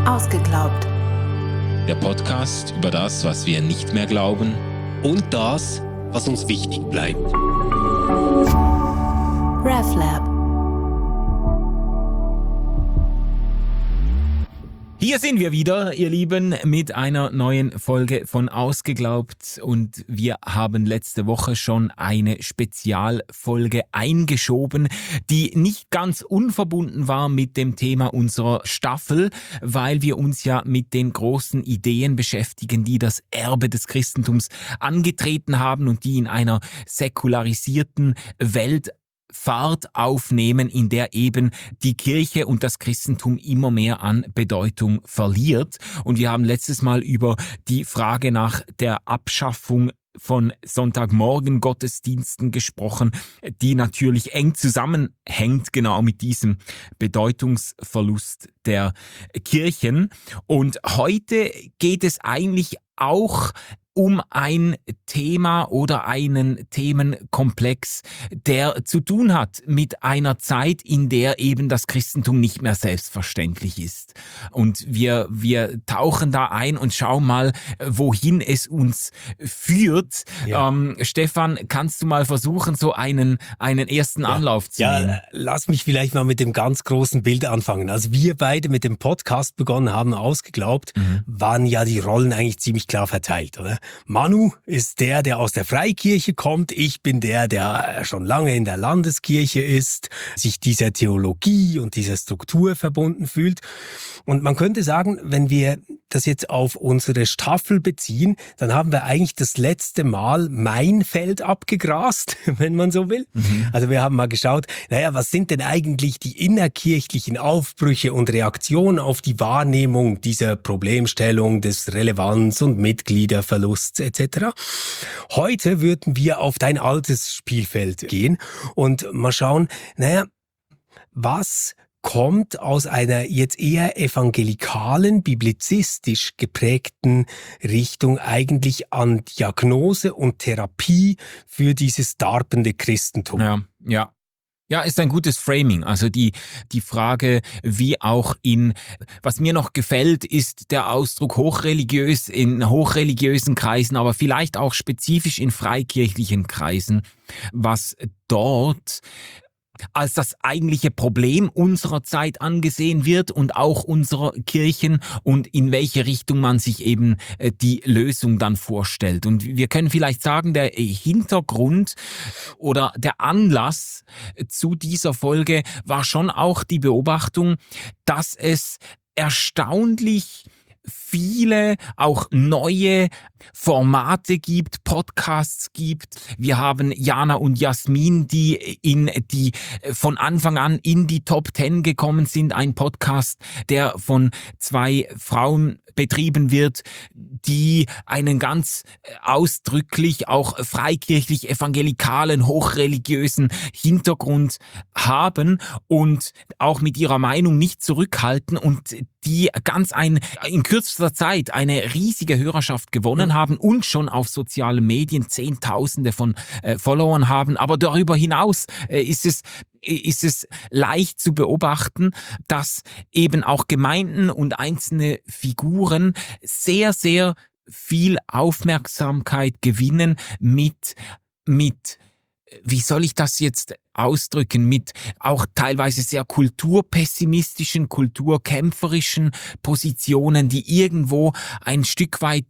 Ausgeglaubt. Der Podcast über das, was wir nicht mehr glauben und das, was uns wichtig bleibt. RefLab. Hier sind wir wieder, ihr Lieben, mit einer neuen Folge von Ausgeglaubt, und wir haben letzte Woche schon eine Spezialfolge eingeschoben, die nicht ganz unverbunden war mit dem Thema unserer Staffel, weil wir uns ja mit den großen Ideen beschäftigen, die das Erbe des Christentums angetreten haben und die in einer säkularisierten Welt Fahrt aufnehmen, in der eben die Kirche und das Christentum immer mehr an Bedeutung verliert. Und wir haben letztes Mal über die Frage nach der Abschaffung von Sonntagmorgen Gottesdiensten gesprochen, die natürlich eng zusammenhängt genau mit diesem Bedeutungsverlust der Kirchen. Und heute geht es eigentlich auch um ein Thema oder einen Themenkomplex, der zu tun hat mit einer Zeit, in der eben das Christentum nicht mehr selbstverständlich ist. Und wir tauchen da ein und schauen mal, wohin es uns führt. Ja. Stefan, kannst du mal versuchen, so einen ersten Anlauf zu nehmen? Ja, lass mich vielleicht mal mit dem ganz großen Bild anfangen. Als wir beide mit dem Podcast begonnen haben, Ausgeglaubt, waren ja die Rollen eigentlich ziemlich klar verteilt, oder? Manu ist der aus der Freikirche kommt. Ich bin der schon lange in der Landeskirche ist, sich dieser Theologie und dieser Struktur verbunden fühlt. Und man könnte sagen, wenn wir das jetzt auf unsere Staffel beziehen, dann haben wir eigentlich das letzte Mal mein Feld abgegrast, wenn man so will. Also wir haben mal geschaut, was sind denn eigentlich die innerkirchlichen Aufbrüche und Reaktionen auf die Wahrnehmung dieser Problemstellung des Relevanz- und Mitgliederverlusts etc. Heute würden wir auf dein altes Spielfeld gehen und mal schauen, was kommt aus einer jetzt eher evangelikalen, biblizistisch geprägten Richtung eigentlich an Diagnose und Therapie für dieses darbende Christentum. Ja, ist ein gutes Framing. Also die Frage, wie auch was mir noch gefällt, ist der Ausdruck hochreligiös in hochreligiösen Kreisen, aber vielleicht auch spezifisch in freikirchlichen Kreisen, was dort als das eigentliche Problem unserer Zeit angesehen wird und auch unserer Kirchen, und in welche Richtung man sich eben die Lösung dann vorstellt. Und wir können vielleicht sagen, der Hintergrund oder der Anlass zu dieser Folge war schon auch die Beobachtung, dass es erstaunlich viele auch neue Formate gibt, Podcasts gibt. Wir haben Jana und Jasmin, die von Anfang an in die Top 10 gekommen sind. Ein Podcast, der von 2 Frauen betrieben wird, die einen ganz ausdrücklich auch freikirchlich evangelikalen, hochreligiösen Hintergrund haben und auch mit ihrer Meinung nicht zurückhalten und die in kürzester Zeit eine riesige Hörerschaft gewonnen haben und schon auf sozialen Medien Zehntausende von Followern haben. Aber darüber hinaus ist es leicht zu beobachten, dass eben auch Gemeinden und einzelne Figuren sehr, sehr viel Aufmerksamkeit gewinnen mit wie soll ich das jetzt ausdrücken, mit auch teilweise sehr kulturpessimistischen, kulturkämpferischen Positionen, die irgendwo ein Stück weit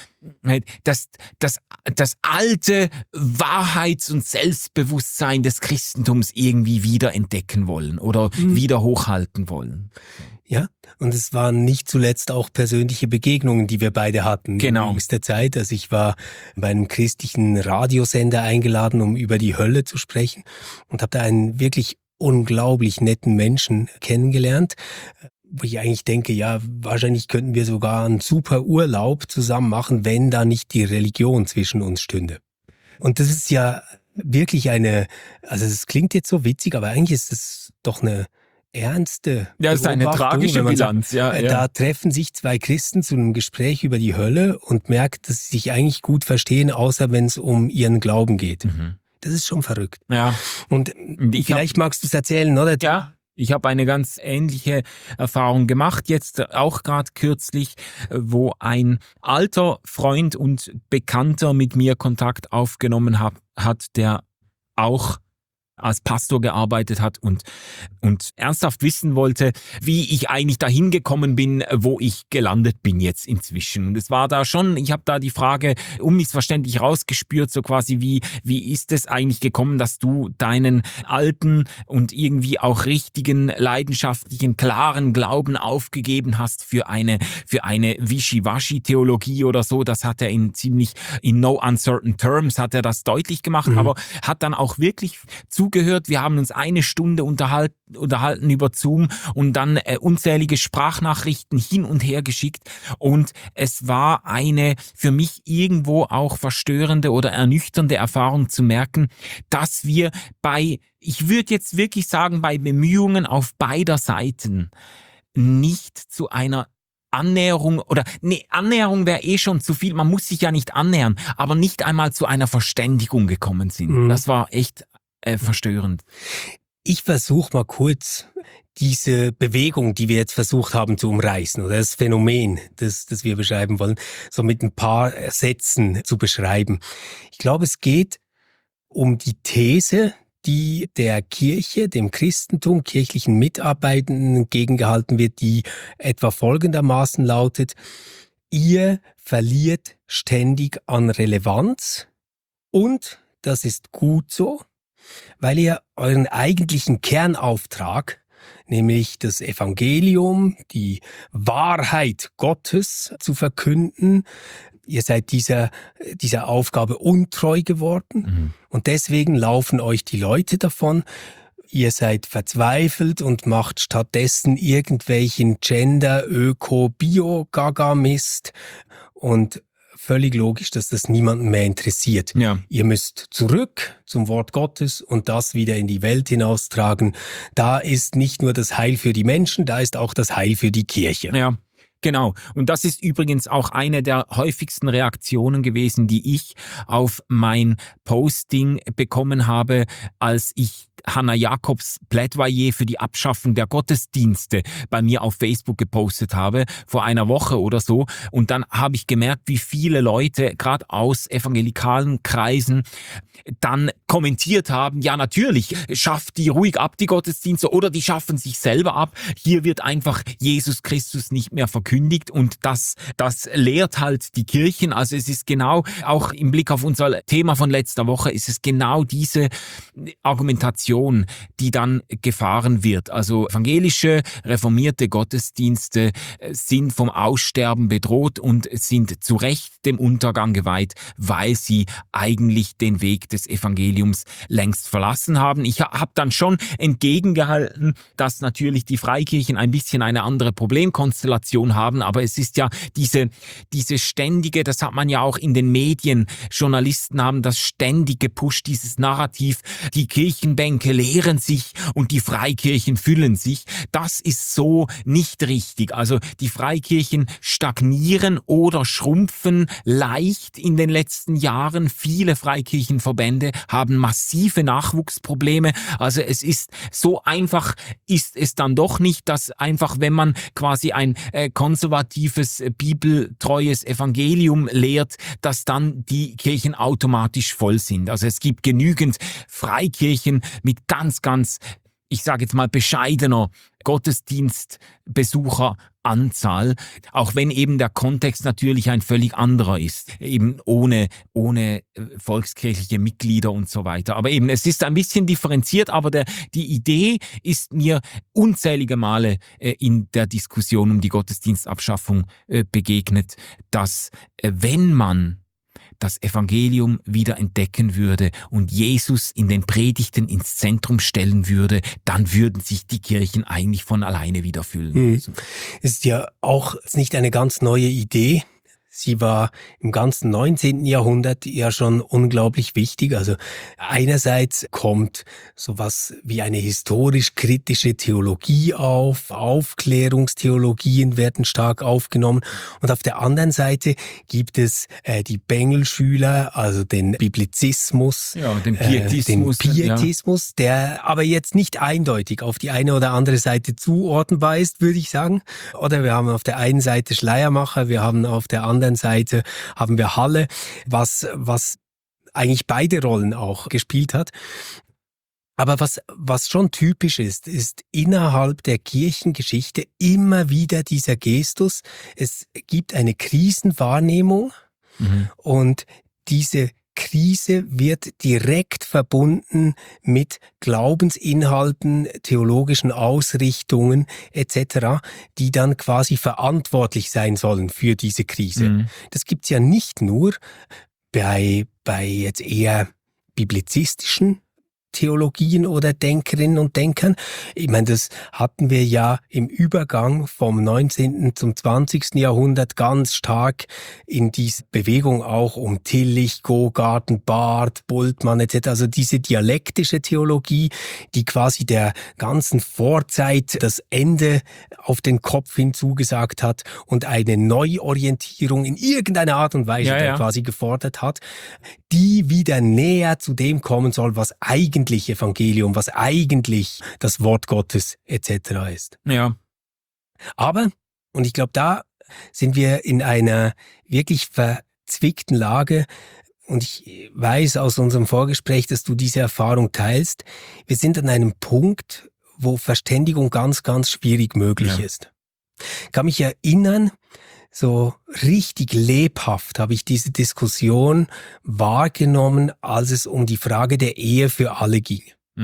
das alte Wahrheits- und Selbstbewusstsein des Christentums irgendwie wiederentdecken wollen oder wieder hochhalten wollen. Ja, und es waren nicht zuletzt auch persönliche Begegnungen, die wir beide hatten. Genau. In jüngster Zeit. Also ich war bei einem christlichen Radiosender eingeladen, um über die Hölle zu sprechen, und habe da einen wirklich unglaublich netten Menschen kennengelernt, wo ich eigentlich denke, ja, wahrscheinlich könnten wir sogar einen super Urlaub zusammen machen, wenn da nicht die Religion zwischen uns stünde. Und das ist ja wirklich also es klingt jetzt so witzig, aber eigentlich ist es doch eine ernste Ja, das ist eine tragische Bilanz. Sagt, da treffen sich 2 Christen zu einem Gespräch über die Hölle und merkt, dass sie sich eigentlich gut verstehen, außer wenn es um ihren Glauben geht. Das ist schon verrückt. Ja. Und vielleicht magst du es erzählen, oder? Ja. Ich habe eine ganz ähnliche Erfahrung gemacht, jetzt auch gerade kürzlich, wo ein alter Freund und Bekannter mit mir Kontakt aufgenommen hat, der auch als Pastor gearbeitet hat und ernsthaft wissen wollte, wie ich eigentlich dahin gekommen bin, wo ich gelandet bin jetzt inzwischen. Und es war da schon, ich habe da die Frage unmissverständlich rausgespürt, so quasi wie ist es eigentlich gekommen, dass du deinen alten und irgendwie auch richtigen, leidenschaftlichen, klaren Glauben aufgegeben hast für eine Wischiwaschi-Theologie oder so. Das hat er in no uncertain terms hat er das deutlich gemacht, aber hat dann auch wirklich zugehört. Wir haben uns eine Stunde unterhalten über Zoom und dann unzählige Sprachnachrichten hin und her geschickt. Und es war eine für mich irgendwo auch verstörende oder ernüchternde Erfahrung zu merken, dass wir ich würde jetzt wirklich sagen, bei Bemühungen auf beider Seiten nicht zu einer Annäherung Annäherung wäre schon zu viel, man muss sich ja nicht annähern, aber nicht einmal zu einer Verständigung gekommen sind. Das war echt verstörend. Ich versuche mal kurz diese Bewegung, die wir jetzt versucht haben zu umreißen, oder das Phänomen, das wir beschreiben wollen, so mit ein paar Sätzen zu beschreiben. Ich glaube, es geht um die These, die der Kirche, dem Christentum, kirchlichen Mitarbeitenden entgegengehalten wird, die etwa folgendermaßen lautet: Ihr verliert ständig an Relevanz und das ist gut so, weil ihr euren eigentlichen Kernauftrag, nämlich das Evangelium, die Wahrheit Gottes zu verkünden, ihr seid dieser Aufgabe untreu geworden und deswegen laufen euch die Leute davon. Ihr seid verzweifelt und macht stattdessen irgendwelchen Gender-, Öko-, Bio-Gaga-Mist und völlig logisch, dass das niemanden mehr interessiert. Ja. Ihr müsst zurück zum Wort Gottes und das wieder in die Welt hinaustragen. Da ist nicht nur das Heil für die Menschen, da ist auch das Heil für die Kirche. Ja. Genau. Und das ist übrigens auch eine der häufigsten Reaktionen gewesen, die ich auf mein Posting bekommen habe, als ich Hannah Jacobs Plädoyer für die Abschaffung der Gottesdienste bei mir auf Facebook gepostet habe, vor einer Woche oder so. Und dann habe ich gemerkt, wie viele Leute, gerade aus evangelikalen Kreisen, dann kommentiert haben, ja natürlich, schafft die ruhig ab, die Gottesdienste, oder die schaffen sich selber ab. Hier wird einfach Jesus Christus nicht mehr verkündigt und das lehrt halt die Kirchen. Also es ist genau, auch im Blick auf unser Thema von letzter Woche, ist es genau diese Argumentation, die dann gefahren wird. Also evangelische, reformierte Gottesdienste sind vom Aussterben bedroht und sind zu Recht dem Untergang geweiht, weil sie eigentlich den Weg des Evangeliums längst verlassen haben. Ich habe dann schon entgegengehalten, dass natürlich die Freikirchen ein bisschen eine andere Problemkonstellation haben, aber es ist ja diese ständige, das hat man ja auch in den Medien, Journalisten haben das ständig gepusht, dieses Narrativ, die Kirchenbänke leeren sich und die Freikirchen füllen sich. Das ist so nicht richtig. Also die Freikirchen stagnieren oder schrumpfen leicht in den letzten Jahren. Viele Freikirchenverbände haben massive Nachwuchsprobleme. Also es ist so einfach, ist es dann doch nicht, dass einfach, wenn man quasi ein konservatives, bibeltreues Evangelium lehrt, dass dann die Kirchen automatisch voll sind. Also es gibt genügend Freikirchen mit ganz, ich sage jetzt mal bescheidener Gottesdienstbesucheranzahl, auch wenn eben der Kontext natürlich ein völlig anderer ist, eben ohne volkskirchliche Mitglieder und so weiter. Aber eben, es ist ein bisschen differenziert, aber die Idee ist mir unzählige Male in der Diskussion um die Gottesdienstabschaffung begegnet, dass wenn man das Evangelium wieder entdecken würde und Jesus in den Predigten ins Zentrum stellen würde, dann würden sich die Kirchen eigentlich von alleine wieder füllen. Es ist ja auch nicht eine ganz neue Idee, Sie war im ganzen 19. Jahrhundert ja schon unglaublich wichtig. Also einerseits kommt sowas wie eine historisch-kritische Theologie auf, Aufklärungstheologien werden stark aufgenommen und auf der anderen Seite gibt es die Bengelschüler, also den Biblizismus, den Pietismus, der aber jetzt nicht eindeutig auf die eine oder andere Seite zuordnenbar ist, würde ich sagen. Oder wir haben auf der einen Seite Schleiermacher, wir haben auf der anderen Seite haben wir Halle, was eigentlich beide Rollen auch gespielt hat. Aber was schon typisch ist innerhalb der Kirchengeschichte immer wieder dieser Gestus. Es gibt eine Krisenwahrnehmung und diese Krise wird direkt verbunden mit Glaubensinhalten, theologischen Ausrichtungen etc., die dann quasi verantwortlich sein sollen für diese Krise. Das gibt's ja nicht nur bei jetzt eher biblizistischen Theologien oder Denkerinnen und Denkern. Ich meine, das hatten wir ja im Übergang vom 19. zum 20. Jahrhundert ganz stark in diese Bewegung auch um Tillich, Gogarten, Barth, Bultmann etc. Also diese dialektische Theologie, die quasi der ganzen Vorzeit das Ende auf den Kopf hinzugesagt hat und eine Neuorientierung in irgendeiner Art und Weise quasi gefordert hat, die wieder näher zu dem kommen soll, was eigentlich Evangelium, was eigentlich das Wort Gottes etc. ist. Ja. Aber, und ich glaube, da sind wir in einer wirklich verzwickten Lage, und ich weiß aus unserem Vorgespräch, dass du diese Erfahrung teilst. Wir sind an einem Punkt, wo Verständigung ganz, ganz schwierig möglich ist. Ich kann mich erinnern, so richtig lebhaft habe ich diese Diskussion wahrgenommen, als es um die Frage der Ehe für alle ging.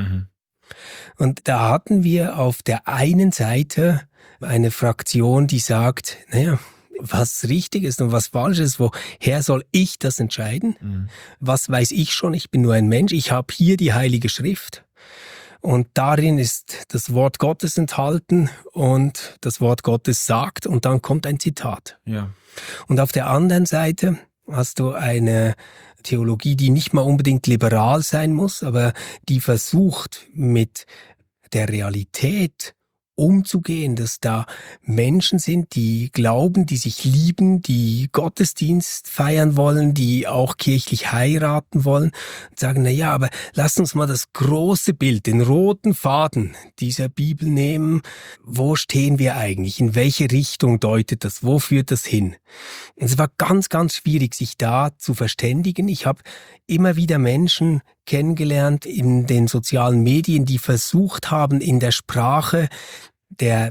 Und da hatten wir auf der einen Seite eine Fraktion, die sagt, naja, was richtig ist und was falsch ist, woher soll ich das entscheiden? Was weiß ich schon? Ich bin nur ein Mensch, ich habe hier die Heilige Schrift. Und darin ist das Wort Gottes enthalten und das Wort Gottes sagt und dann kommt ein Zitat. Ja. Und auf der anderen Seite hast du eine Theologie, die nicht mal unbedingt liberal sein muss, aber die versucht mit der Realität umzugehen, dass da Menschen sind, die glauben, die sich lieben, die Gottesdienst feiern wollen, die auch kirchlich heiraten wollen und sagen, na ja, aber lasst uns mal das große Bild, den roten Faden dieser Bibel nehmen. Wo stehen wir eigentlich? In welche Richtung deutet das? Wo führt das hin? Und es war ganz, ganz schwierig, sich da zu verständigen. Ich habe immer wieder Menschen kennengelernt in den sozialen Medien, die versucht haben, in der Sprache der,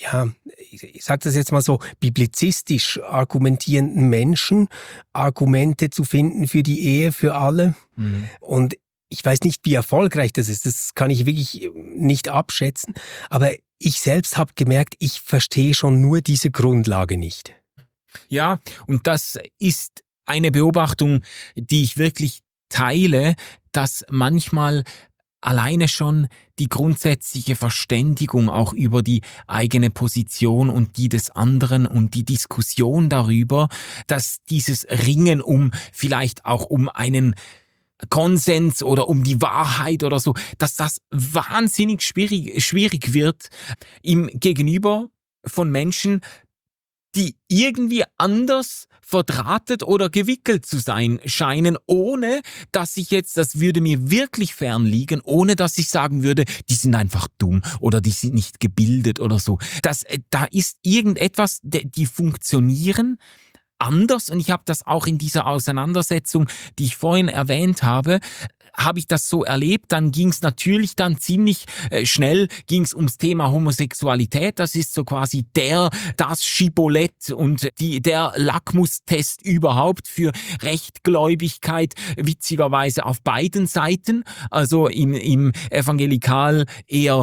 ich sage das jetzt mal so, biblizistisch argumentierenden Menschen Argumente zu finden für die Ehe für alle. Und ich weiß nicht, wie erfolgreich das ist, das kann ich wirklich nicht abschätzen, aber ich selbst habe gemerkt, ich verstehe schon nur diese Grundlage nicht. Ja, und das ist eine Beobachtung, die ich wirklich teile, dass manchmal alleine schon die grundsätzliche Verständigung auch über die eigene Position und die des anderen und die Diskussion darüber, dass dieses Ringen vielleicht auch um einen Konsens oder um die Wahrheit oder so, dass das wahnsinnig schwierig wird im Gegenüber von Menschen, die irgendwie anders verdrahtet oder gewickelt zu sein scheinen, ohne dass ich jetzt, das würde mir wirklich fern liegen, ohne dass ich sagen würde, die sind einfach dumm oder die sind nicht gebildet oder so. Da ist irgendetwas, die funktionieren anders, und ich habe das auch in dieser Auseinandersetzung, die ich vorhin erwähnt habe ich das so erlebt. Dann ging es natürlich dann ziemlich schnell ging's ums Thema Homosexualität. Das ist so quasi das Schibbolett und der Lackmustest überhaupt für Rechtgläubigkeit, witzigerweise auf beiden Seiten. Also im evangelikal eher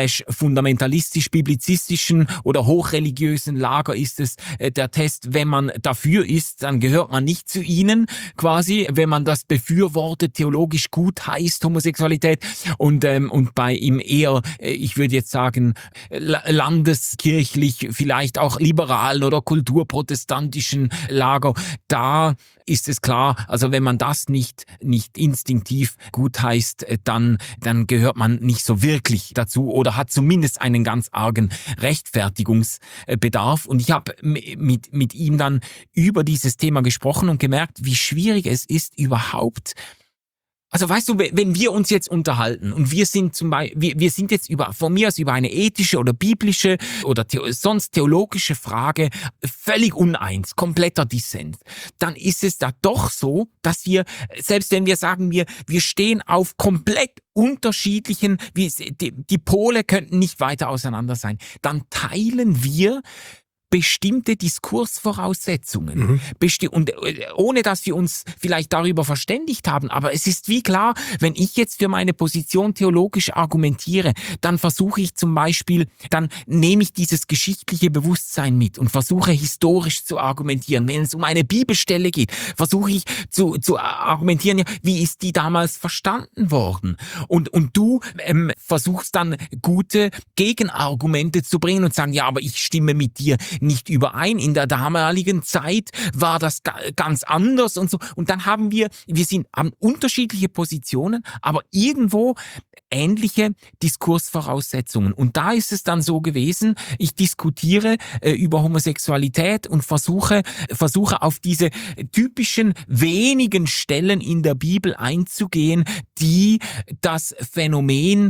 /fundamentalistisch-biblizistischen oder hochreligiösen Lager ist es der Test, wenn man dafür ist, dann gehört man nicht zu ihnen quasi. Wenn man das befürwortet, theologisch gut heißt, Homosexualität, und bei ihm eher, ich würde jetzt sagen, landeskirchlich, vielleicht auch liberalen oder kulturprotestantischen Lager, da ist es klar, also wenn man das nicht instinktiv gut heißt, dann gehört man nicht so wirklich dazu oder hat zumindest einen ganz argen Rechtfertigungsbedarf. Und ich habe mit ihm dann über dieses Thema gesprochen und gemerkt, wie schwierig es ist überhaupt. Also weißt du, wenn wir uns jetzt unterhalten und wir sind zum Beispiel, wir sind jetzt von mir aus über eine ethische oder biblische oder sonst theologische Frage völlig uneins, kompletter Dissens, dann ist es da doch so, dass wir, selbst wenn wir sagen, wir stehen auf komplett unterschiedlichen, die Pole könnten nicht weiter auseinander sein, dann teilen wir bestimmte Diskursvoraussetzungen. Und ohne dass wir uns vielleicht darüber verständigt haben, aber es ist wie klar, wenn ich jetzt für meine Position theologisch argumentiere, dann versuche ich zum Beispiel, dann nehme ich dieses geschichtliche Bewusstsein mit und versuche historisch zu argumentieren. Wenn es um eine Bibelstelle geht, versuche ich zu argumentieren, ja, wie ist die damals verstanden worden? Und du versuchst dann gute Gegenargumente zu bringen und sagen, ja, aber ich stimme mit dir nicht überein. In der damaligen Zeit war das ganz anders und so. Und dann haben wir haben unterschiedliche Positionen, aber irgendwo ähnliche Diskursvoraussetzungen. Und da ist es dann so gewesen, ich diskutiere über Homosexualität und versuche auf diese typischen wenigen Stellen in der Bibel einzugehen, die das Phänomen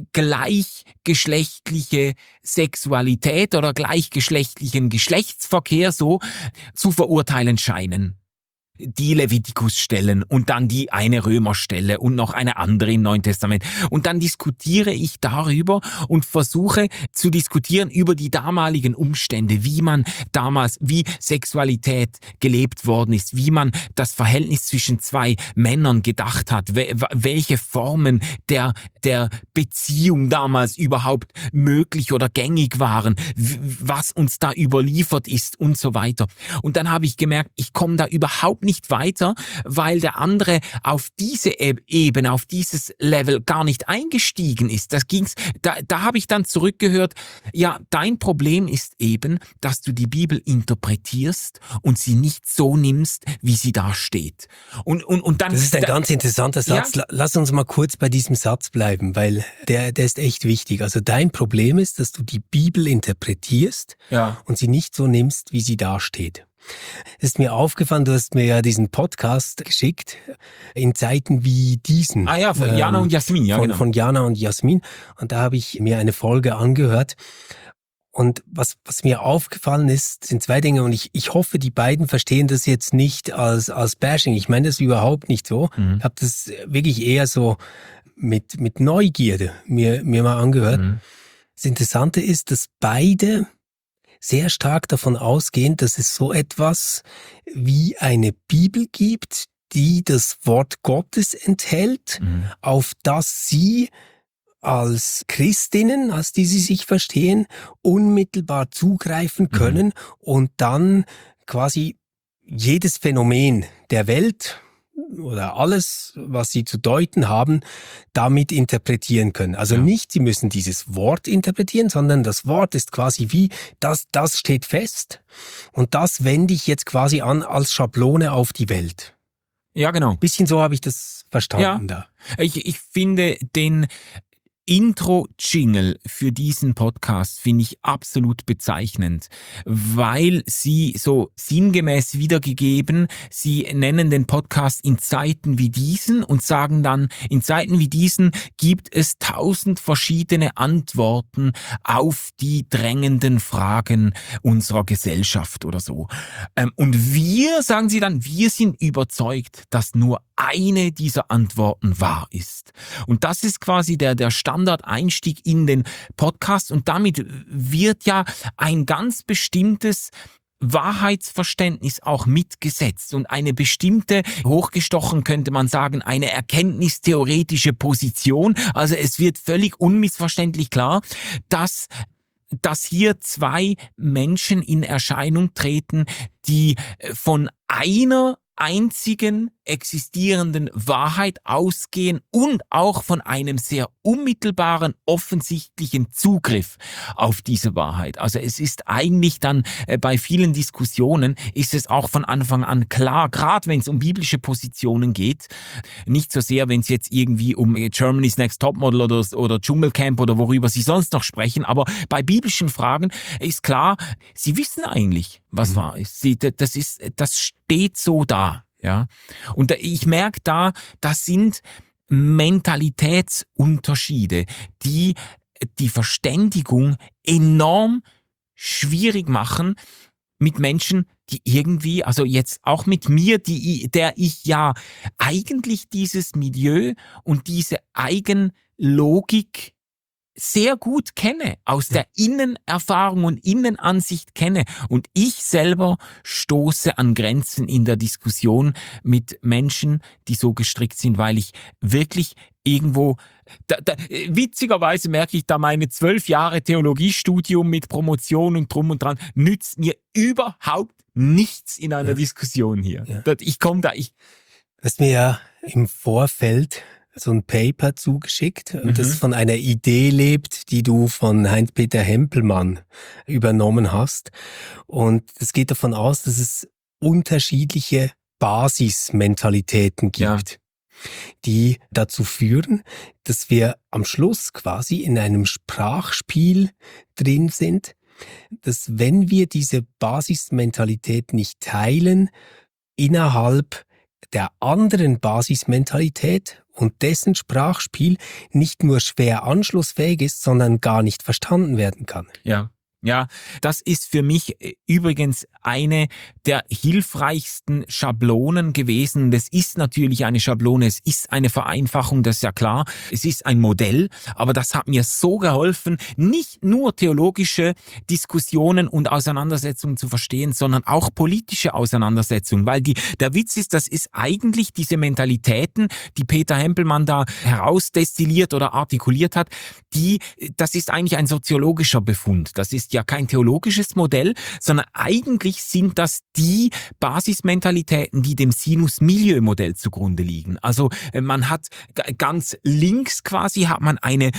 gleichgeschlechtliche Sexualität oder gleichgeschlechtlichen Geschlechtsverkehr so zu verurteilen scheinen. Die Levitikus-Stellen und dann die eine Römerstelle und noch eine andere im Neuen Testament. Und dann diskutiere ich darüber und versuche zu diskutieren über die damaligen Umstände, wie Sexualität gelebt worden ist, wie man das Verhältnis zwischen zwei Männern gedacht hat, welche Formen der Beziehung damals überhaupt möglich oder gängig waren, was uns da überliefert ist und so weiter. Und dann habe ich gemerkt, ich komme da überhaupt nicht weiter, weil der andere auf diese Ebene, auf dieses Level gar nicht eingestiegen ist. Da habe ich dann zurückgehört, ja, dein Problem ist eben, dass du die Bibel interpretierst und sie nicht so nimmst, wie sie da steht. Und dann, das ist ein ganz interessanter Satz. Ja? Lass uns mal kurz bei diesem Satz bleiben, weil der ist echt wichtig. Also dein Problem ist, dass du die Bibel interpretierst und sie nicht so nimmst, wie sie da steht. Ist mir aufgefallen, du hast mir ja diesen Podcast geschickt, in Zeiten wie diesen. Ah ja, von Jana und Jasmin, ja, genau. Von Jana und Jasmin. Und da habe ich mir eine Folge angehört. Und was mir aufgefallen ist, sind zwei Dinge. Und ich hoffe, die beiden verstehen das jetzt nicht als Bashing. Ich meine das überhaupt nicht so. Ich habe das wirklich eher so mit Neugierde mir mal angehört. Das Interessante ist, dass beide sehr stark davon ausgehen, dass es so etwas wie eine Bibel gibt, die das Wort Gottes enthält, auf das sie als Christinnen, als die sie sich verstehen, unmittelbar zugreifen können und dann quasi jedes Phänomen der Welt oder alles, was sie zu deuten haben, damit interpretieren können. Also nicht, sie müssen dieses Wort interpretieren, sondern das Wort ist quasi wie, das steht fest und das wende ich jetzt quasi an als Schablone auf die Welt. Ja, genau. Bisschen so habe ich das verstanden da. Ich finde den Intro-Jingle für diesen Podcast finde ich absolut bezeichnend, weil sie so sinngemäß wiedergegeben, sie nennen den Podcast in Zeiten wie diesen und sagen dann, in Zeiten wie diesen gibt es 1000 verschiedene Antworten auf die drängenden Fragen unserer Gesellschaft oder so. Und wir, sagen sie dann, wir sind überzeugt, dass nur eine dieser Antworten wahr ist. Und das ist quasi der Standardeinstieg in den Podcast und damit wird ja ein ganz bestimmtes Wahrheitsverständnis auch mitgesetzt und eine bestimmte, hochgestochen könnte man sagen, eine erkenntnistheoretische Position. Also es wird völlig unmissverständlich klar, dass hier zwei Menschen in Erscheinung treten, die von einer einzigen existierenden Wahrheit ausgehen und auch von einem sehr unmittelbaren, offensichtlichen Zugriff auf diese Wahrheit. Also es ist eigentlich dann bei vielen Diskussionen ist es auch von Anfang an klar, gerade wenn es um biblische Positionen geht, nicht so sehr, wenn es jetzt irgendwie um Germany's Next Topmodel oder Dschungelcamp oder worüber Sie sonst noch sprechen, aber bei biblischen Fragen ist klar, Sie wissen eigentlich, was wahr ist. Das steht so da. Ja, und ich merke das sind Mentalitätsunterschiede, die die Verständigung enorm schwierig machen mit Menschen, die irgendwie, also jetzt auch mit mir, der ich ja eigentlich dieses Milieu und diese Eigenlogik sehr gut kenne, aus der Innenerfahrung und Innenansicht kenne. Und ich selber stoße an Grenzen in der Diskussion mit Menschen, die so gestrickt sind, weil ich wirklich irgendwo, witzigerweise merke ich da meine 12 Jahre Theologiestudium mit Promotion und drum und dran, nützt mir überhaupt nichts in einer Diskussion hier. Ja. Ich komme da, Du hast mir ja im Vorfeld so ein Paper zugeschickt, das von einer Idee lebt, die du von Heinz-Peter Hempelmann übernommen hast. Und es geht davon aus, dass es unterschiedliche Basismentalitäten gibt, die dazu führen, dass wir am Schluss quasi in einem Sprachspiel drin sind, dass wenn wir diese Basismentalität nicht teilen, innerhalb der anderen Basismentalität und dessen Sprachspiel nicht nur schwer anschlussfähig ist, sondern gar nicht verstanden werden kann. Ja, das ist für mich übrigens eine der hilfreichsten Schablonen gewesen. Das ist natürlich eine Schablone, es ist eine Vereinfachung, das ist ja klar. Es ist ein Modell, aber das hat mir so geholfen, nicht nur theologische Diskussionen und Auseinandersetzungen zu verstehen, sondern auch politische Auseinandersetzungen. Weil der Witz ist, das ist eigentlich diese Mentalitäten, die Peter Hempelmann da herausdestilliert oder artikuliert hat, das ist eigentlich ein soziologischer Befund. Das ist ja kein theologisches Modell, sondern eigentlich sind das die Basismentalitäten, die dem Sinus-Milieu-Modell zugrunde liegen. Also man hat ganz links quasi hat man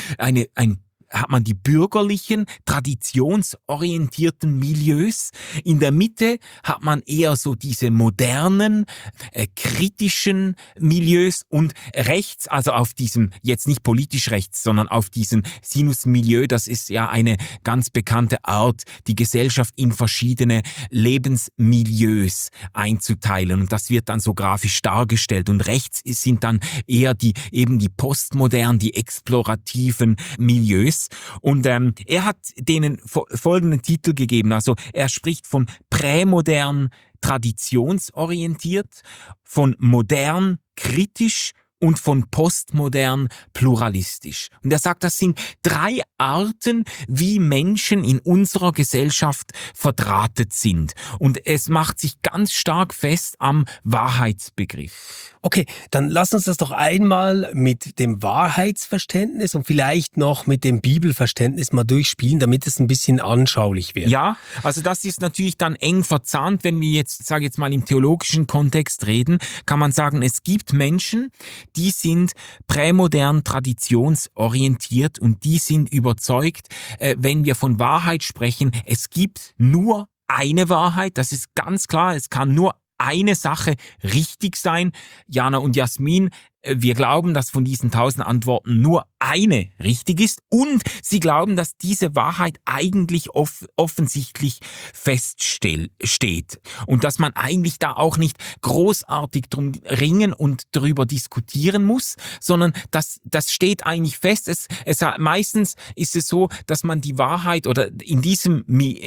die bürgerlichen, traditionsorientierten Milieus. In der Mitte hat man eher so diese modernen, kritischen Milieus und rechts, also auf diesem, jetzt nicht politisch rechts, sondern auf diesem Sinus-Milieu, das ist ja eine ganz bekannte Art, die Gesellschaft in verschiedene Lebensmilieus einzuteilen. Und das wird dann so grafisch dargestellt. Und rechts sind dann eher die postmodernen, die explorativen Milieus. Und er hat denen folgenden Titel gegeben. Also er spricht von prämodern traditionsorientiert, von modern kritisch und von postmodern pluralistisch. Und er sagt, das sind 3 Arten, wie Menschen in unserer Gesellschaft verdrahtet sind. Und es macht sich ganz stark fest am Wahrheitsbegriff. Okay, dann lass uns das doch einmal mit dem Wahrheitsverständnis und vielleicht noch mit dem Bibelverständnis mal durchspielen, damit es ein bisschen anschaulich wird. Ja, also das ist natürlich dann eng verzahnt, wenn wir jetzt, sage jetzt mal im theologischen Kontext reden, kann man sagen, es gibt Menschen, die sind prämodern traditionsorientiert und die sind überzeugt, wenn wir von Wahrheit sprechen, es gibt nur eine Wahrheit, das ist ganz klar, es kann nur eine Sache richtig sein. Jana und Jasmin, wir glauben, dass von diesen 1000 Antworten nur eine richtig ist und sie glauben, dass diese Wahrheit eigentlich offensichtlich feststeht und dass man eigentlich da auch nicht großartig drum ringen und darüber diskutieren muss, sondern das steht eigentlich fest. Meistens ist es so, dass man die Wahrheit oder in dieser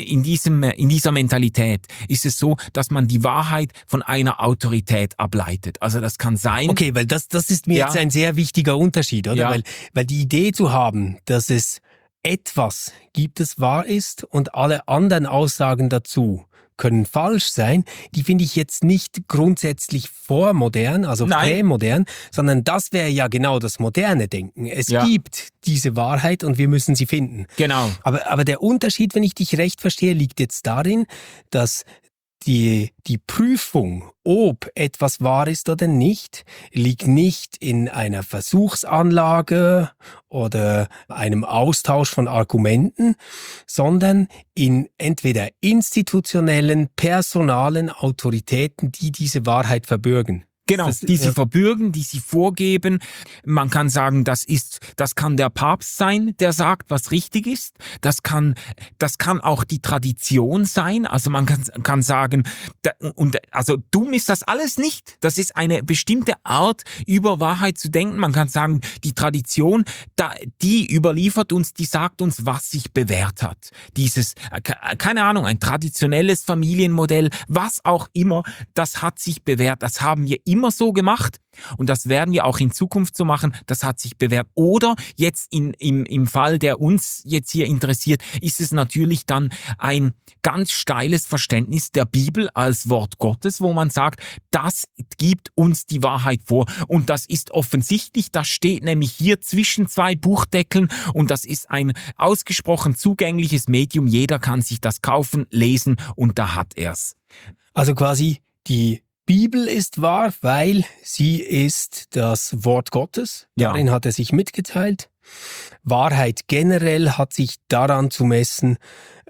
Mentalität ist es so, dass man die Wahrheit von einer Autorität ableitet. Also das kann sein. Okay, weil das ist mir jetzt ein sehr wichtiger Unterschied, oder? Ja. Weil die Idee zu haben, dass es etwas gibt, das wahr ist und alle anderen Aussagen dazu können falsch sein, die finde ich jetzt nicht grundsätzlich vormodern, also prämodern, sondern das wäre ja genau das moderne Denken. Es gibt diese Wahrheit und wir müssen sie finden. Genau. Aber der Unterschied, wenn ich dich recht verstehe, liegt jetzt darin, dass die Prüfung, ob etwas wahr ist oder nicht, liegt nicht in einer Versuchsanlage oder einem Austausch von Argumenten, sondern in entweder institutionellen, personalen Autoritäten, die diese Wahrheit verbürgen. Genau, die sie verbürgen, die sie vorgeben. Man kann sagen, das kann der Papst sein, der sagt, was richtig ist. Das kann auch die Tradition sein. Also man kann sagen, also dumm ist das alles nicht. Das ist eine bestimmte Art, über Wahrheit zu denken. Man kann sagen, die Tradition, die überliefert uns, die sagt uns, was sich bewährt hat. Dieses, keine Ahnung, ein traditionelles Familienmodell, was auch immer, das hat sich bewährt. Das haben wir immer so gemacht und das werden wir auch in Zukunft so machen. Das hat sich bewährt. Oder jetzt im Fall, der uns jetzt hier interessiert, ist es natürlich dann ein ganz steiles Verständnis der Bibel als Wort Gottes, wo man sagt, das gibt uns die Wahrheit vor. Und das ist offensichtlich, das steht nämlich hier zwischen zwei Buchdeckeln und das ist ein ausgesprochen zugängliches Medium. Jeder kann sich das kaufen, lesen und da hat er's. Also quasi die Bibel ist wahr, weil sie ist das Wort Gottes. Darin hat er sich mitgeteilt. Wahrheit generell hat sich daran zu messen,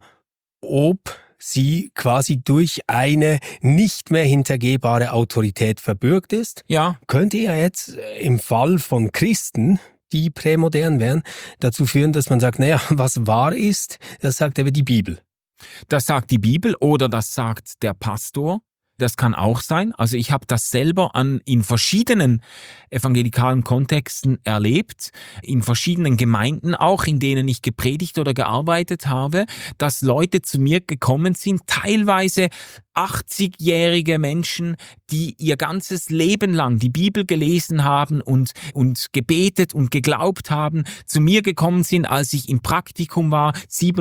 ob sie quasi durch eine nicht mehr hintergehbare Autorität verbürgt ist. Ja. Könnte ja jetzt im Fall von Christen, die prämodern wären, dazu führen, dass man sagt, naja, was wahr ist, das sagt aber die Bibel. Das sagt die Bibel oder das sagt der Pastor. Das kann auch sein. Also ich habe das selber in verschiedenen evangelikalen Kontexten erlebt, in verschiedenen Gemeinden auch, in denen ich gepredigt oder gearbeitet habe, dass Leute zu mir gekommen sind, teilweise 80-jährige Menschen, die ihr ganzes Leben lang die Bibel gelesen haben und gebetet und geglaubt haben, zu mir gekommen sind, als ich im Praktikum war,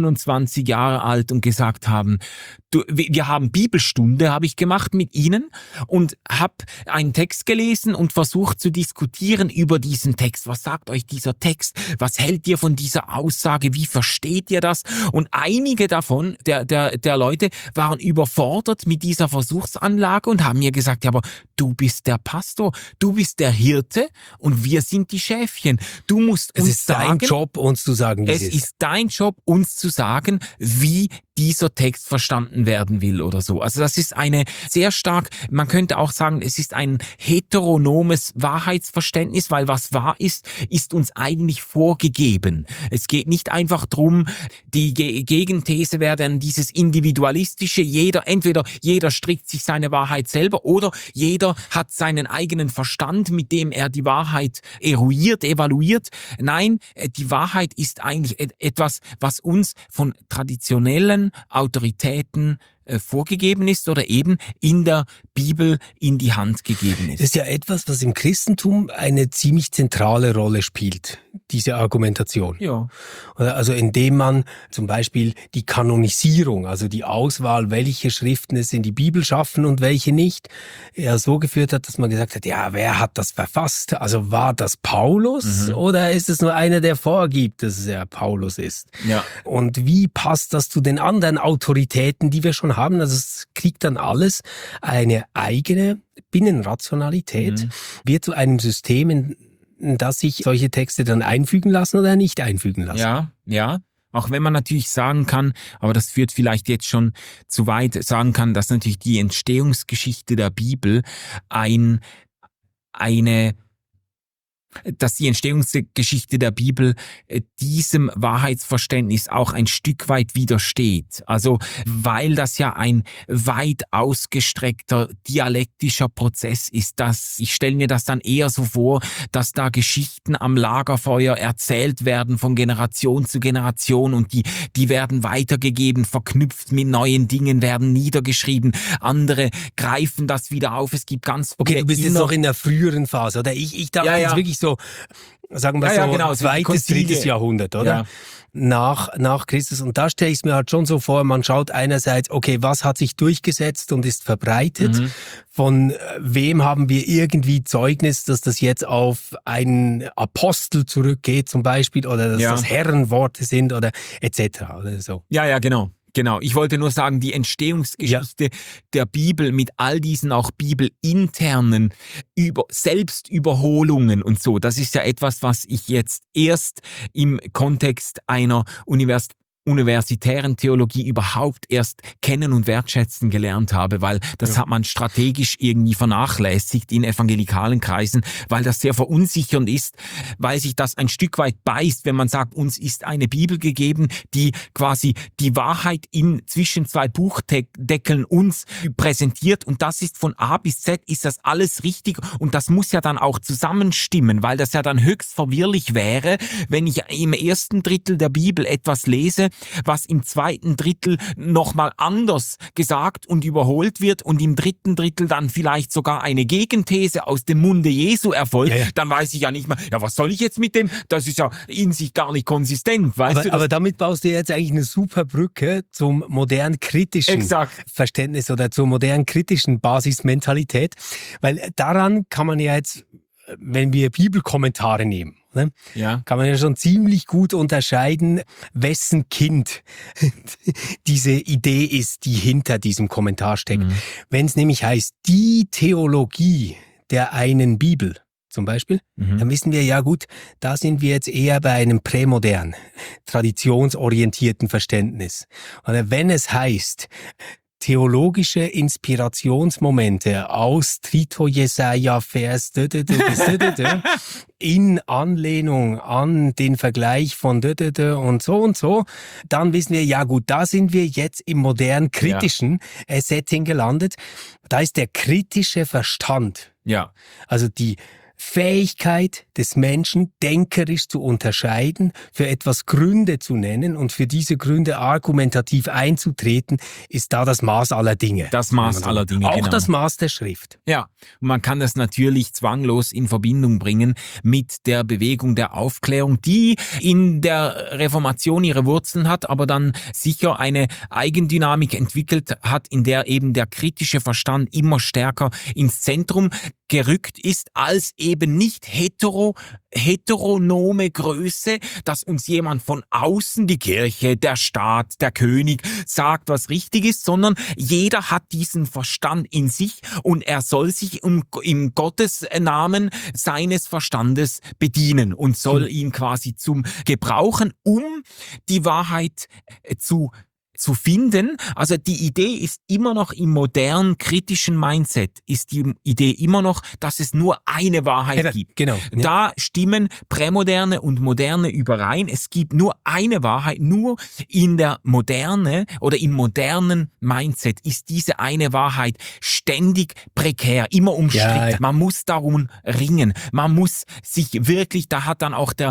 27 Jahre alt und gesagt haben, wir haben Bibelstunde, habe ich gemacht mit ihnen und habe einen Text gelesen und versucht zu diskutieren über diesen Text. Was sagt euch dieser Text? Was hält ihr von dieser Aussage? Wie versteht ihr das? Und einige davon, der Leute, waren überfordert mit dieser Versuchsanlage und haben mir gesagt, ja, aber du bist der Pastor, du bist der Hirte und wir sind die Schäfchen. Du musst uns sagen, es ist dein Job, uns zu sagen, wie es ist dein Job, uns zu sagen, wie dieser Text verstanden werden will oder so. Also das ist eine sehr stark, man könnte auch sagen, es ist ein heteronomes Wahrheitsverständnis, weil was wahr ist, ist uns eigentlich vorgegeben. Es geht nicht einfach drum, die Gegenthese wäre dann dieses individualistische, entweder jeder strickt sich seine Wahrheit selber oder jeder hat seinen eigenen Verstand, mit dem er die Wahrheit evaluiert. Nein, die Wahrheit ist eigentlich etwas, was uns von traditionellen Autoritäten vorgegeben ist oder eben in der Bibel in die Hand gegeben ist. Das ist ja etwas, was im Christentum eine ziemlich zentrale Rolle spielt, diese Argumentation. Ja. Also indem man zum Beispiel die Kanonisierung, also die Auswahl, welche Schriften es in die Bibel schaffen und welche nicht, ja so geführt hat, dass man gesagt hat, ja, wer hat das verfasst? Also war das Paulus oder ist es nur einer, der vorgibt, dass es ja Paulus ist? Ja. Und wie passt das zu den anderen Autoritäten, die wir schon haben? Also es kriegt dann alles eine eigene Binnenrationalität, wird zu einem System, in das sich solche Texte dann einfügen lassen oder nicht einfügen lassen. Ja. Auch wenn man natürlich sagen kann, aber das führt vielleicht jetzt schon zu weit, sagen kann, dass natürlich die Entstehungsgeschichte der Bibel dass die Entstehungsgeschichte der Bibel diesem Wahrheitsverständnis auch ein Stück weit widersteht. Also, weil das ja ein weit ausgestreckter dialektischer Prozess ist, ich stelle mir das dann eher so vor, dass da Geschichten am Lagerfeuer erzählt werden von Generation zu Generation und die werden weitergegeben, verknüpft mit neuen Dingen, werden niedergeschrieben. Andere greifen das wieder auf. Es gibt ganz viele. Okay, du bist jetzt noch in der früheren Phase, oder? Ich dachte jetzt wirklich so, sagen wir genau, zweites, drittes Jahrhundert, oder? Ja. Nach Christus. Und da stelle ich es mir halt schon so vor, man schaut einerseits, okay, was hat sich durchgesetzt und ist verbreitet? Von wem haben wir irgendwie Zeugnis, dass das jetzt auf einen Apostel zurückgeht zum Beispiel oder dass das Herrenworte sind oder etc. oder so. Ja, genau. Genau, ich wollte nur sagen, die Entstehungsgeschichte der Bibel mit all diesen auch bibelinternen Selbstüberholungen und so, das ist ja etwas, was ich jetzt erst im Kontext einer universitären Theologie überhaupt erst kennen und wertschätzen gelernt habe, weil das hat man strategisch irgendwie vernachlässigt in evangelikalen Kreisen, weil das sehr verunsichernd ist, weil sich das ein Stück weit beißt, wenn man sagt, uns ist eine Bibel gegeben, die quasi die Wahrheit zwischen zwei Buchdeckeln uns präsentiert und das ist von A bis Z, ist das alles richtig und das muss ja dann auch zusammenstimmen, weil das ja dann höchst verwirrlich wäre, wenn ich im ersten Drittel der Bibel etwas lese, was im zweiten Drittel nochmal anders gesagt und überholt wird und im dritten Drittel dann vielleicht sogar eine Gegenthese aus dem Munde Jesu erfolgt, dann weiß ich ja nicht mehr, was soll ich jetzt mit dem? Das ist ja in sich gar nicht konsistent, weißt du? Aber damit baust du jetzt eigentlich eine super Brücke zum modern kritischen Verständnis oder zur modern kritischen Basismentalität, weil daran kann man ja jetzt, wenn wir Bibelkommentare nehmen, kann man ja schon ziemlich gut unterscheiden, wessen Kind diese Idee ist, die hinter diesem Kommentar steckt. Wenn es nämlich heißt, die Theologie der einen Bibel zum Beispiel, dann wissen wir, ja gut, da sind wir jetzt eher bei einem prämodern, traditionsorientierten Verständnis. Oder wenn es heißt, theologische Inspirationsmomente aus Trito Jesaja Vers in Anlehnung an den Vergleich von und so, dann wissen wir, ja gut, da sind wir jetzt im modern kritischen Setting gelandet. Da ist der kritische Verstand. Ja. Also die Fähigkeit des Menschen, denkerisch zu unterscheiden, für etwas Gründe zu nennen und für diese Gründe argumentativ einzutreten, ist da das Maß aller Dinge. Das Maß aller Dinge, auch das Maß der Schrift. Ja, und man kann das natürlich zwanglos in Verbindung bringen mit der Bewegung der Aufklärung, die in der Reformation ihre Wurzeln hat, aber dann sicher eine Eigendynamik entwickelt hat, in der eben der kritische Verstand immer stärker ins Zentrum gerückt ist, als eben nicht heteronome Größe, dass uns jemand von außen, die Kirche, der Staat, der König, sagt, was richtig ist, sondern jeder hat diesen Verstand in sich und er soll sich im Gottes Namen seines Verstandes bedienen und soll ihn quasi zum Gebrauchen, um die Wahrheit zu finden. Also die Idee ist immer noch im modernen kritischen Mindset, ist die Idee immer noch, dass es nur eine Wahrheit gibt. Genau. Da stimmen Prämoderne und Moderne überein. Es gibt nur eine Wahrheit, nur in der Moderne oder im modernen Mindset ist diese eine Wahrheit ständig prekär, immer umstritten. Ja. Man muss darum ringen. Man muss sich wirklich, da hat dann auch der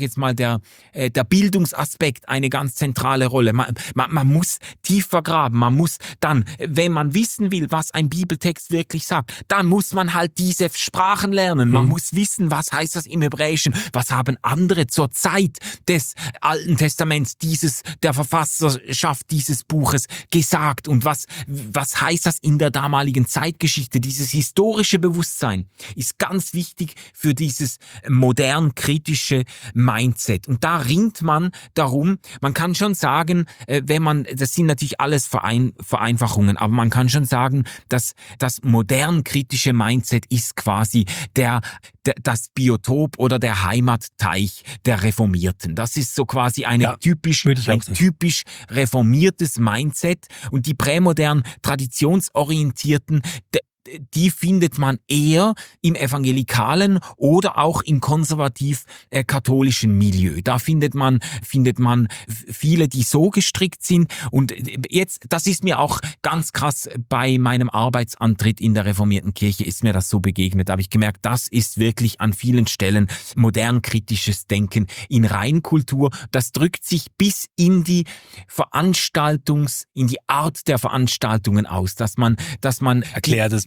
Bildungsaspekt eine ganz zentrale Rolle. Man muss tiefer graben, man muss dann, wenn man wissen will, was ein Bibeltext wirklich sagt, dann muss man halt diese Sprachen lernen. Man muss wissen, was heißt das im Hebräischen, was haben andere zur Zeit des Alten Testaments der Verfasserschaft dieses Buches gesagt und was heißt das in der damaligen Zeitgeschichte. Dieses historische Bewusstsein ist ganz wichtig für dieses modern-kritische Mindset. Und da ringt man darum, man kann schon sagen, das sind natürlich alles Vereinfachungen, aber man kann schon sagen, dass das modern-kritische Mindset ist quasi das Biotop oder der Heimatteich der Reformierten. Das ist so quasi ein typisch reformiertes Mindset und die prämodern traditionsorientierten, die findet man eher im evangelikalen oder auch im konservativ-katholischen Milieu. Da findet man viele, die so gestrickt sind. Und jetzt, das ist mir auch ganz krass bei meinem Arbeitsantritt in der reformierten Kirche ist mir das so begegnet. Da habe ich gemerkt, das ist wirklich an vielen Stellen modern-kritisches Denken in Reinkultur. Das drückt sich bis in die Art der Veranstaltungen aus, dass man erklär das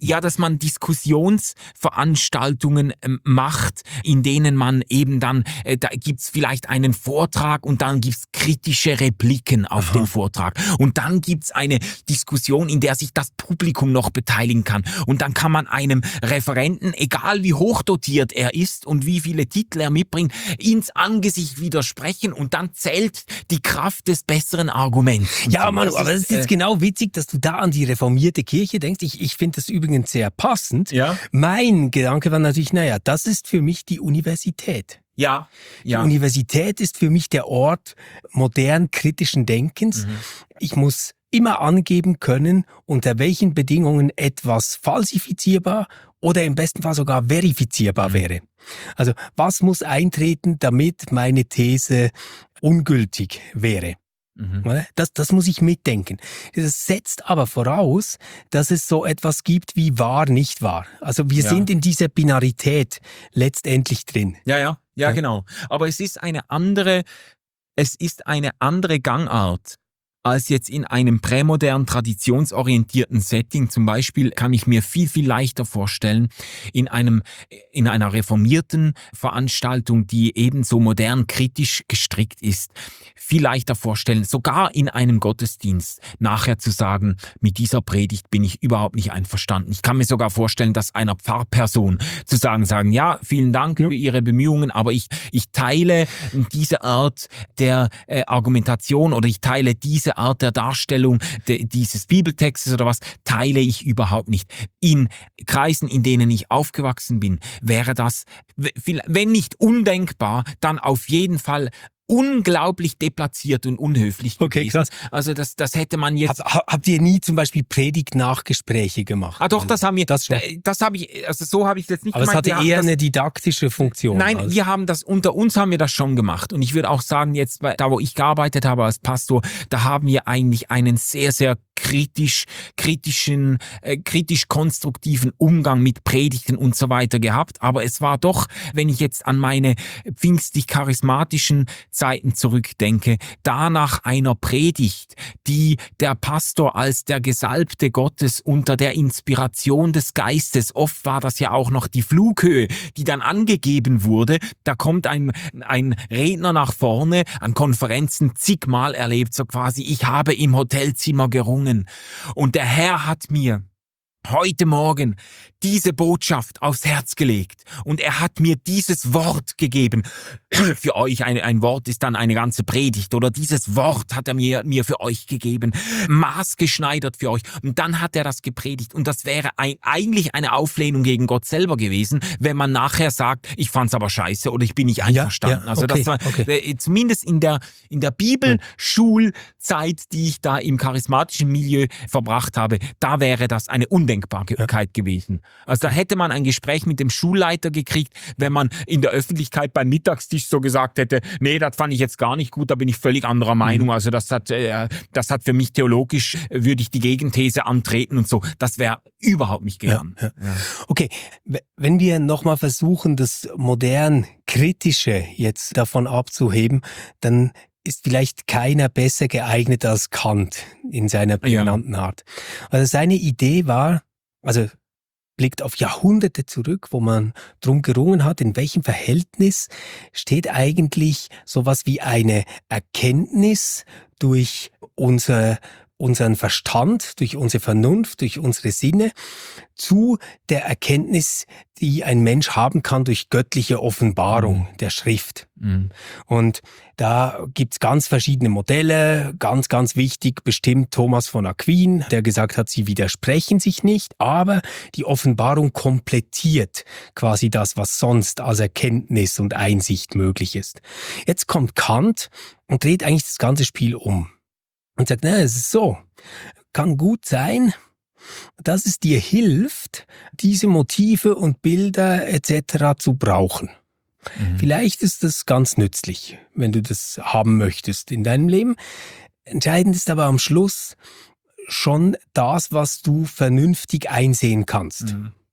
dass man Diskussionsveranstaltungen macht, in denen man eben dann, da gibt's vielleicht einen Vortrag und dann gibt's kritische Repliken auf den Vortrag. Und dann gibt's eine Diskussion, in der sich das Publikum noch beteiligen kann. Und dann kann man einem Referenten, egal wie hochdotiert er ist und wie viele Titel er mitbringt, ins Angesicht widersprechen und dann zählt die Kraft des besseren Arguments. Ja, Manu, aber das ist jetzt genau witzig, dass du da an die reformierte Kirche denkst. Ich finde das übrigens sehr passend. Ja. Mein Gedanke war natürlich, das ist für mich die Universität. Ja. Die Universität ist für mich der Ort modern kritischen Denkens. Ich muss immer angeben können, unter welchen Bedingungen etwas falsifizierbar oder im besten Fall sogar verifizierbar wäre. Also was muss eintreten, damit meine These ungültig wäre? Das muss ich mitdenken. Das setzt aber voraus, dass es so etwas gibt wie wahr, nicht wahr. Also wir sind in dieser Binarität letztendlich drin. Ja, genau. Aber es ist eine andere Gangart als jetzt in einem prämodern, traditionsorientierten Setting. Zum Beispiel kann ich mir viel, viel leichter vorstellen, in einer reformierten Veranstaltung, die ebenso modern kritisch gestrickt ist, viel leichter vorstellen, sogar in einem Gottesdienst nachher zu sagen, mit dieser Predigt bin ich überhaupt nicht einverstanden. Ich kann mir sogar vorstellen, dass einer Pfarrperson zu sagen, ja, vielen Dank für Ihre Bemühungen, aber ich teile diese Art der Argumentation oder ich teile diese Art der Darstellung dieses Bibeltextes oder was, teile ich überhaupt nicht. In Kreisen, in denen ich aufgewachsen bin, wäre das, wenn nicht undenkbar, dann auf jeden Fall unglaublich deplatziert und unhöflich gewesen. Okay, krass. Also das hätte man jetzt... Habt ihr nie zum Beispiel Predigt-Nachgespräche gemacht? Doch, das haben wir. Das habe ich, also so habe ich es jetzt nicht aber gemacht. es hatte eher eine didaktische Funktion. Nein, wir haben das, unter uns haben wir das schon gemacht. Und ich würde auch sagen, jetzt, da wo ich gearbeitet habe als Pastor, da haben wir eigentlich einen sehr, sehr kritisch konstruktiven Umgang mit Predigten und so weiter gehabt. Aber es war doch, wenn ich jetzt an meine pfingstlich-charismatischen Zeiten zurückdenke, da nach einer Predigt, die der Pastor als der Gesalbte Gottes unter der Inspiration des Geistes, oft war das ja auch noch die Flughöhe, die dann angegeben wurde, da kommt ein Redner nach vorne, an Konferenzen zigmal erlebt, so quasi, ich habe im Hotelzimmer gerungen und der Herr hat mir heute Morgen diese Botschaft aufs Herz gelegt und er hat mir dieses Wort gegeben. Für euch ein Wort ist dann eine ganze Predigt oder dieses Wort hat er mir für euch gegeben, maßgeschneidert für euch und dann hat er das gepredigt und das wäre eigentlich eine Auflehnung gegen Gott selber gewesen, wenn man nachher sagt, ich fand's aber scheiße oder ich bin nicht einverstanden. Also das war zumindest in der Bibelschulzeit, die ich da im charismatischen Milieu verbracht habe, da wäre das eine Undenkbarkeit gewesen. Also da hätte man ein Gespräch mit dem Schulleiter gekriegt, wenn man in der Öffentlichkeit beim Mittagstisch so gesagt hätte, nee, das fand ich jetzt gar nicht gut, da bin ich völlig anderer Meinung. Also das hat für mich theologisch, würde ich die Gegenthese antreten und so. Das wäre überhaupt nicht gegangen. Ja. Okay, wenn wir nochmal versuchen, das modern Kritische jetzt davon abzuheben, dann ist vielleicht keiner besser geeignet als Kant in seiner prägnanten Art. Also seine Idee war, also blickt auf Jahrhunderte zurück, wo man drum gerungen hat, in welchem Verhältnis steht eigentlich sowas wie eine Erkenntnis durch unseren Verstand, durch unsere Vernunft, durch unsere Sinne zu der Erkenntnis, die ein Mensch haben kann durch göttliche Offenbarung der Schrift. Und da gibt's ganz verschiedene Modelle, ganz, ganz wichtig bestimmt Thomas von Aquin, der gesagt hat, sie widersprechen sich nicht, aber die Offenbarung komplettiert quasi das, was sonst als Erkenntnis und Einsicht möglich ist. Jetzt kommt Kant und dreht eigentlich das ganze Spiel um und sagt, es ist so, kann gut sein, dass es dir hilft, diese Motive und Bilder etc. zu brauchen. Vielleicht ist das ganz nützlich, wenn du das haben möchtest in deinem Leben. Entscheidend ist aber am Schluss schon das, was du vernünftig einsehen kannst.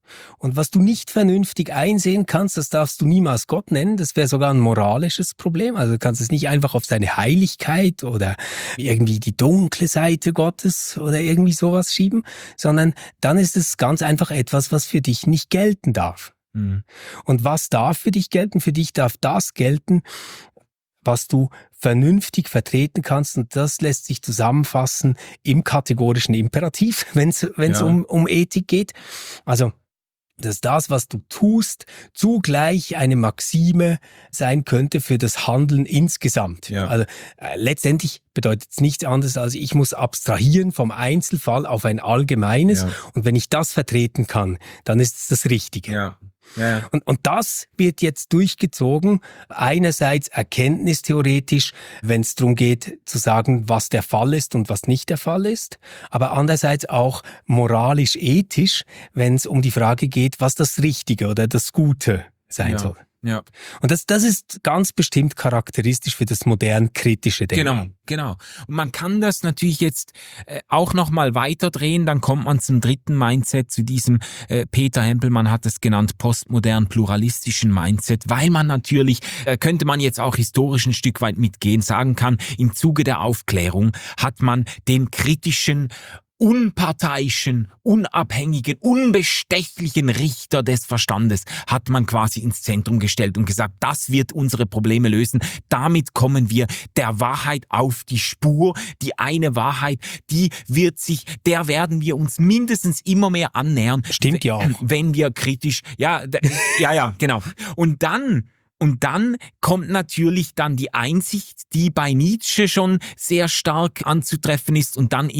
Und was du nicht vernünftig einsehen kannst, das darfst du niemals Gott nennen. Das wäre sogar ein moralisches Problem. Also du kannst es nicht einfach auf seine Heiligkeit oder irgendwie die dunkle Seite Gottes oder irgendwie sowas schieben, sondern dann ist es ganz einfach etwas, was für dich nicht gelten darf. Mhm. Und was darf für dich gelten? Für dich darf das gelten, was du vernünftig vertreten kannst, und das lässt sich zusammenfassen im kategorischen Imperativ, wenn es um Ethik geht. Also, dass das, was du tust, zugleich eine Maxime sein könnte für das Handeln insgesamt. Ja. Also letztendlich bedeutet es nichts anderes, als ich muss abstrahieren vom Einzelfall auf ein Allgemeines, und wenn ich das vertreten kann, dann ist es das Richtige. Ja. Ja. Und das wird jetzt durchgezogen, einerseits erkenntnistheoretisch, wenn es darum geht zu sagen, was der Fall ist und was nicht der Fall ist, aber andererseits auch moralisch-ethisch, wenn es um die Frage geht, was das Richtige oder das Gute sein soll. Ja. Und das ist ganz bestimmt charakteristisch für das modern kritische Denken. Genau. Und man kann das natürlich jetzt auch nochmal weiterdrehen, dann kommt man zum dritten Mindset, zu diesem, Peter Hempelmann hat es genannt, postmodern pluralistischen Mindset, weil man natürlich, könnte man jetzt auch historisch ein Stück weit mitgehen, sagen kann, im Zuge der Aufklärung hat man den kritischen, unparteiischen, unabhängigen, unbestechlichen Richter des Verstandes hat man quasi ins Zentrum gestellt und gesagt, das wird unsere Probleme lösen. Damit kommen wir der Wahrheit auf die Spur. Die eine Wahrheit, der werden wir uns mindestens immer mehr annähern. Stimmt ja auch. Wenn wir kritisch, genau. Und dann kommt natürlich dann die Einsicht, die bei Nietzsche schon sehr stark anzutreffen ist und dann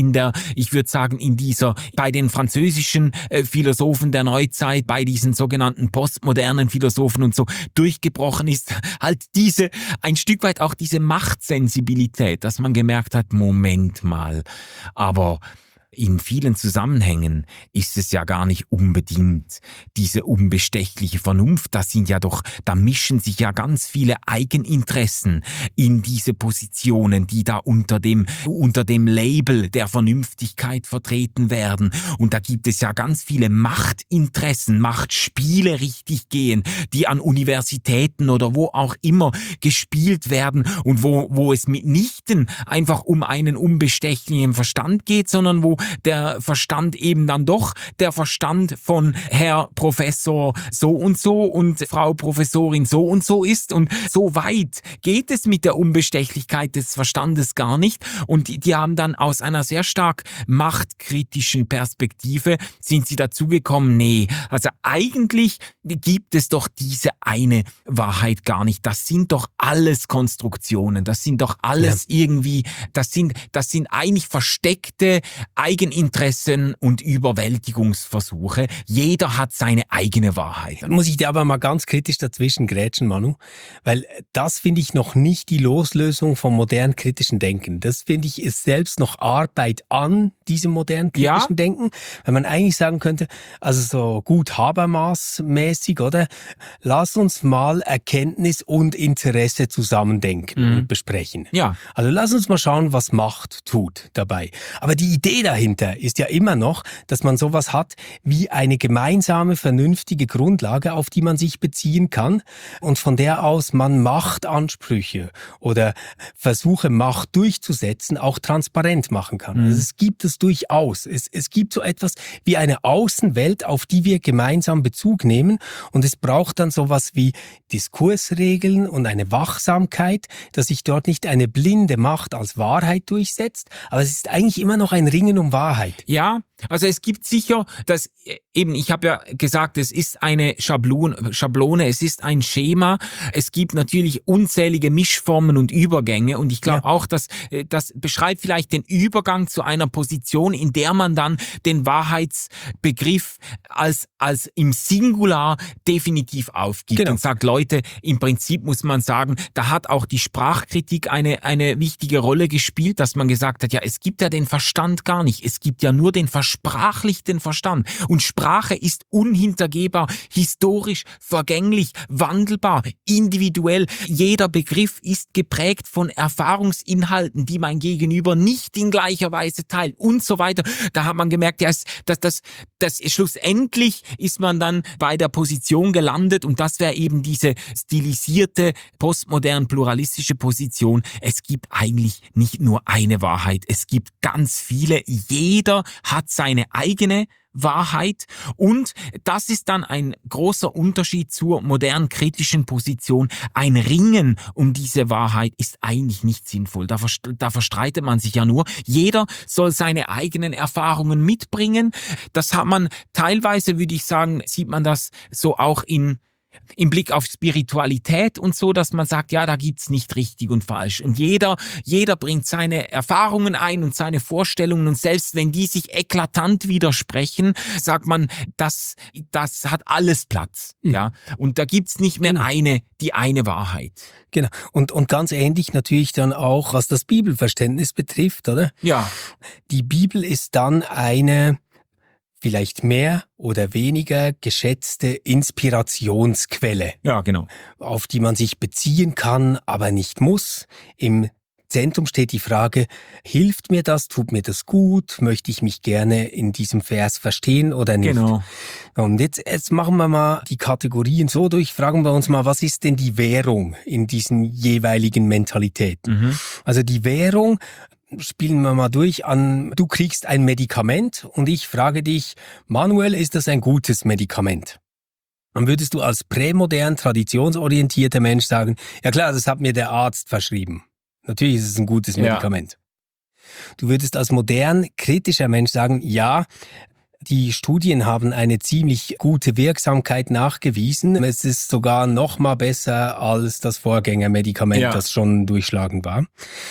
bei den französischen Philosophen der Neuzeit, bei diesen sogenannten postmodernen Philosophen und so durchgebrochen ist, halt ein Stück weit auch diese Machtsensibilität, dass man gemerkt hat, Moment mal, aber in vielen Zusammenhängen ist es ja gar nicht unbedingt diese unbestechliche Vernunft. Da mischen sich ja ganz viele Eigeninteressen in diese Positionen, die da unter dem Label der Vernünftigkeit vertreten werden. Und da gibt es ja ganz viele Machtinteressen, Machtspiele richtig gehen, die an Universitäten oder wo auch immer gespielt werden und wo es mitnichten einfach um einen unbestechlichen Verstand geht, sondern wo der Verstand eben dann doch der Verstand von Herr Professor so und Frau Professorin so und so ist. Und so weit geht es mit der Unbestechlichkeit des Verstandes gar nicht. Und die haben dann aus einer sehr stark machtkritischen Perspektive sind sie dazugekommen, nee, also eigentlich gibt es doch diese eine Wahrheit gar nicht. Das sind doch alles Konstruktionen, das sind doch alles irgendwie, das sind eigentlich versteckte Eigeninteressen und Überwältigungsversuche. Jeder hat seine eigene Wahrheit. Muss ich dir aber mal ganz kritisch dazwischen grätschen, Manu, weil das finde ich noch nicht die Loslösung vom modern kritischen Denken. Das finde ich ist selbst noch Arbeit an diesem modern kritischen Denken, weil man eigentlich sagen könnte, also so gut Habermas-mäßig, oder? Lass uns mal Erkenntnis und Interesse zusammendenken und besprechen. Ja. Also lass uns mal schauen, was Macht tut dabei. Aber die Idee dahinter ist ja immer noch, dass man sowas hat wie eine gemeinsame, vernünftige Grundlage, auf die man sich beziehen kann und von der aus man Machtansprüche oder Versuche, Macht durchzusetzen, auch transparent machen kann. Also es gibt es durchaus. Es gibt so etwas wie eine Außenwelt, auf die wir gemeinsam Bezug nehmen, und es braucht dann sowas wie Diskursregeln und eine Wachsamkeit, dass sich dort nicht eine blinde Macht als Wahrheit durchsetzt, aber es ist eigentlich immer noch ein Ringen um Wahrheit. Ja, also es gibt sicher, ich habe ja gesagt, es ist eine Schablone, es ist ein Schema, es gibt natürlich unzählige Mischformen und Übergänge, und ich glaube auch, dass das beschreibt vielleicht den Übergang zu einer Position, in der man dann den Wahrheitsbegriff als im Singular definitiv aufgibt und sagt, Leute, im Prinzip muss man sagen, da hat auch die Sprachkritik eine wichtige Rolle gespielt, dass man gesagt hat, ja, es gibt ja den Verstand gar nicht, es gibt ja nur den Verstand sprachlich den Verstand. Und Sprache ist unhintergehbar, historisch, vergänglich, wandelbar, individuell. Jeder Begriff ist geprägt von Erfahrungsinhalten, die mein Gegenüber nicht in gleicher Weise teilt und so weiter. Da hat man gemerkt, ja, dass schlussendlich ist man dann bei der Position gelandet und das wäre eben diese stilisierte, postmodern pluralistische Position. Es gibt eigentlich nicht nur eine Wahrheit, es gibt ganz viele. Jeder hat seine eigene Wahrheit und das ist dann ein großer Unterschied zur modernen kritischen Position. Ein Ringen um diese Wahrheit ist eigentlich nicht sinnvoll. Da verstreitet man sich ja nur. Jeder soll seine eigenen Erfahrungen mitbringen. Das hat man teilweise, würde ich sagen, sieht man das so auch im Blick auf Spiritualität und so, dass man sagt, ja, da gibt's nicht richtig und falsch. Und jeder bringt seine Erfahrungen ein und seine Vorstellungen und selbst wenn die sich eklatant widersprechen, sagt man, das hat alles Platz, ja. Und da gibt's nicht mehr die eine Wahrheit. Genau. Und ganz ähnlich natürlich dann auch, was das Bibelverständnis betrifft, oder? Ja. Die Bibel ist dann eine vielleicht mehr oder weniger geschätzte Inspirationsquelle. Ja, genau. Auf die man sich beziehen kann, aber nicht muss. Im Zentrum steht die Frage, hilft mir das, tut mir das gut, möchte ich mich gerne in diesem Vers verstehen oder nicht? Genau. Und jetzt machen wir mal die Kategorien so durch, fragen wir uns mal, was ist denn die Währung in diesen jeweiligen Mentalitäten? Also die Währung, spielen wir mal durch an, du kriegst ein Medikament und ich frage dich, Manuel, ist das ein gutes Medikament? Dann würdest du als prämodern, traditionsorientierter Mensch sagen, ja klar, das hat mir der Arzt verschrieben. Natürlich ist es ein gutes Medikament. Du würdest als modern, kritischer Mensch sagen, ja, die Studien haben eine ziemlich gute Wirksamkeit nachgewiesen. Es ist sogar noch mal besser als das Vorgängermedikament, das schon durchschlagend war.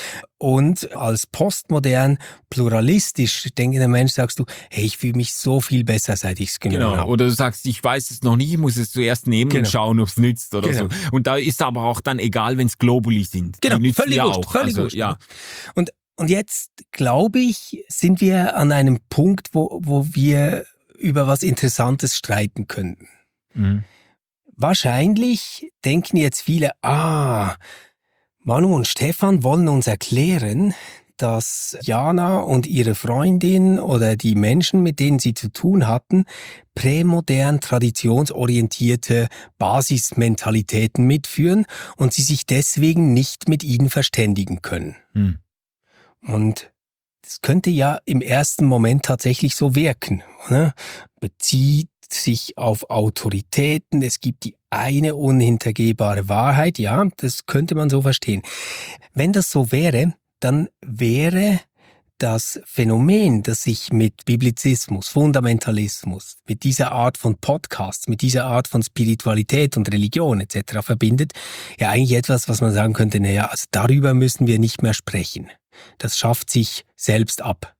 Und als postmodern, pluralistisch denkender Mensch sagst du, hey, ich fühle mich so viel besser, seit ich es genommen habe. Oder du sagst, ich weiß es noch nicht, ich muss es zuerst nehmen und schauen, ob es nützt oder so. Und da ist aber auch dann egal, wenn es Globuli sind. Genau, völlig wurscht, völlig wurscht. Ja. Und jetzt, glaube ich, sind wir an einem Punkt, wo wir über was Interessantes streiten könnten. Wahrscheinlich denken jetzt viele, Manu und Stefan wollen uns erklären, dass Jana und ihre Freundin oder die Menschen, mit denen sie zu tun hatten, prämodern, traditionsorientierte Basismentalitäten mitführen und sie sich deswegen nicht mit ihnen verständigen können. Und das könnte ja im ersten Moment tatsächlich so wirken, oder? Bezieht sich auf Autoritäten, es gibt die eine unhintergehbare Wahrheit, ja, das könnte man so verstehen. Wenn das so wäre, dann wäre das Phänomen, das sich mit Biblizismus, Fundamentalismus, mit dieser Art von Podcasts, mit dieser Art von Spiritualität und Religion etc. verbindet, ja eigentlich etwas, was man sagen könnte, naja, also darüber müssen wir nicht mehr sprechen. Das schafft sich selbst ab.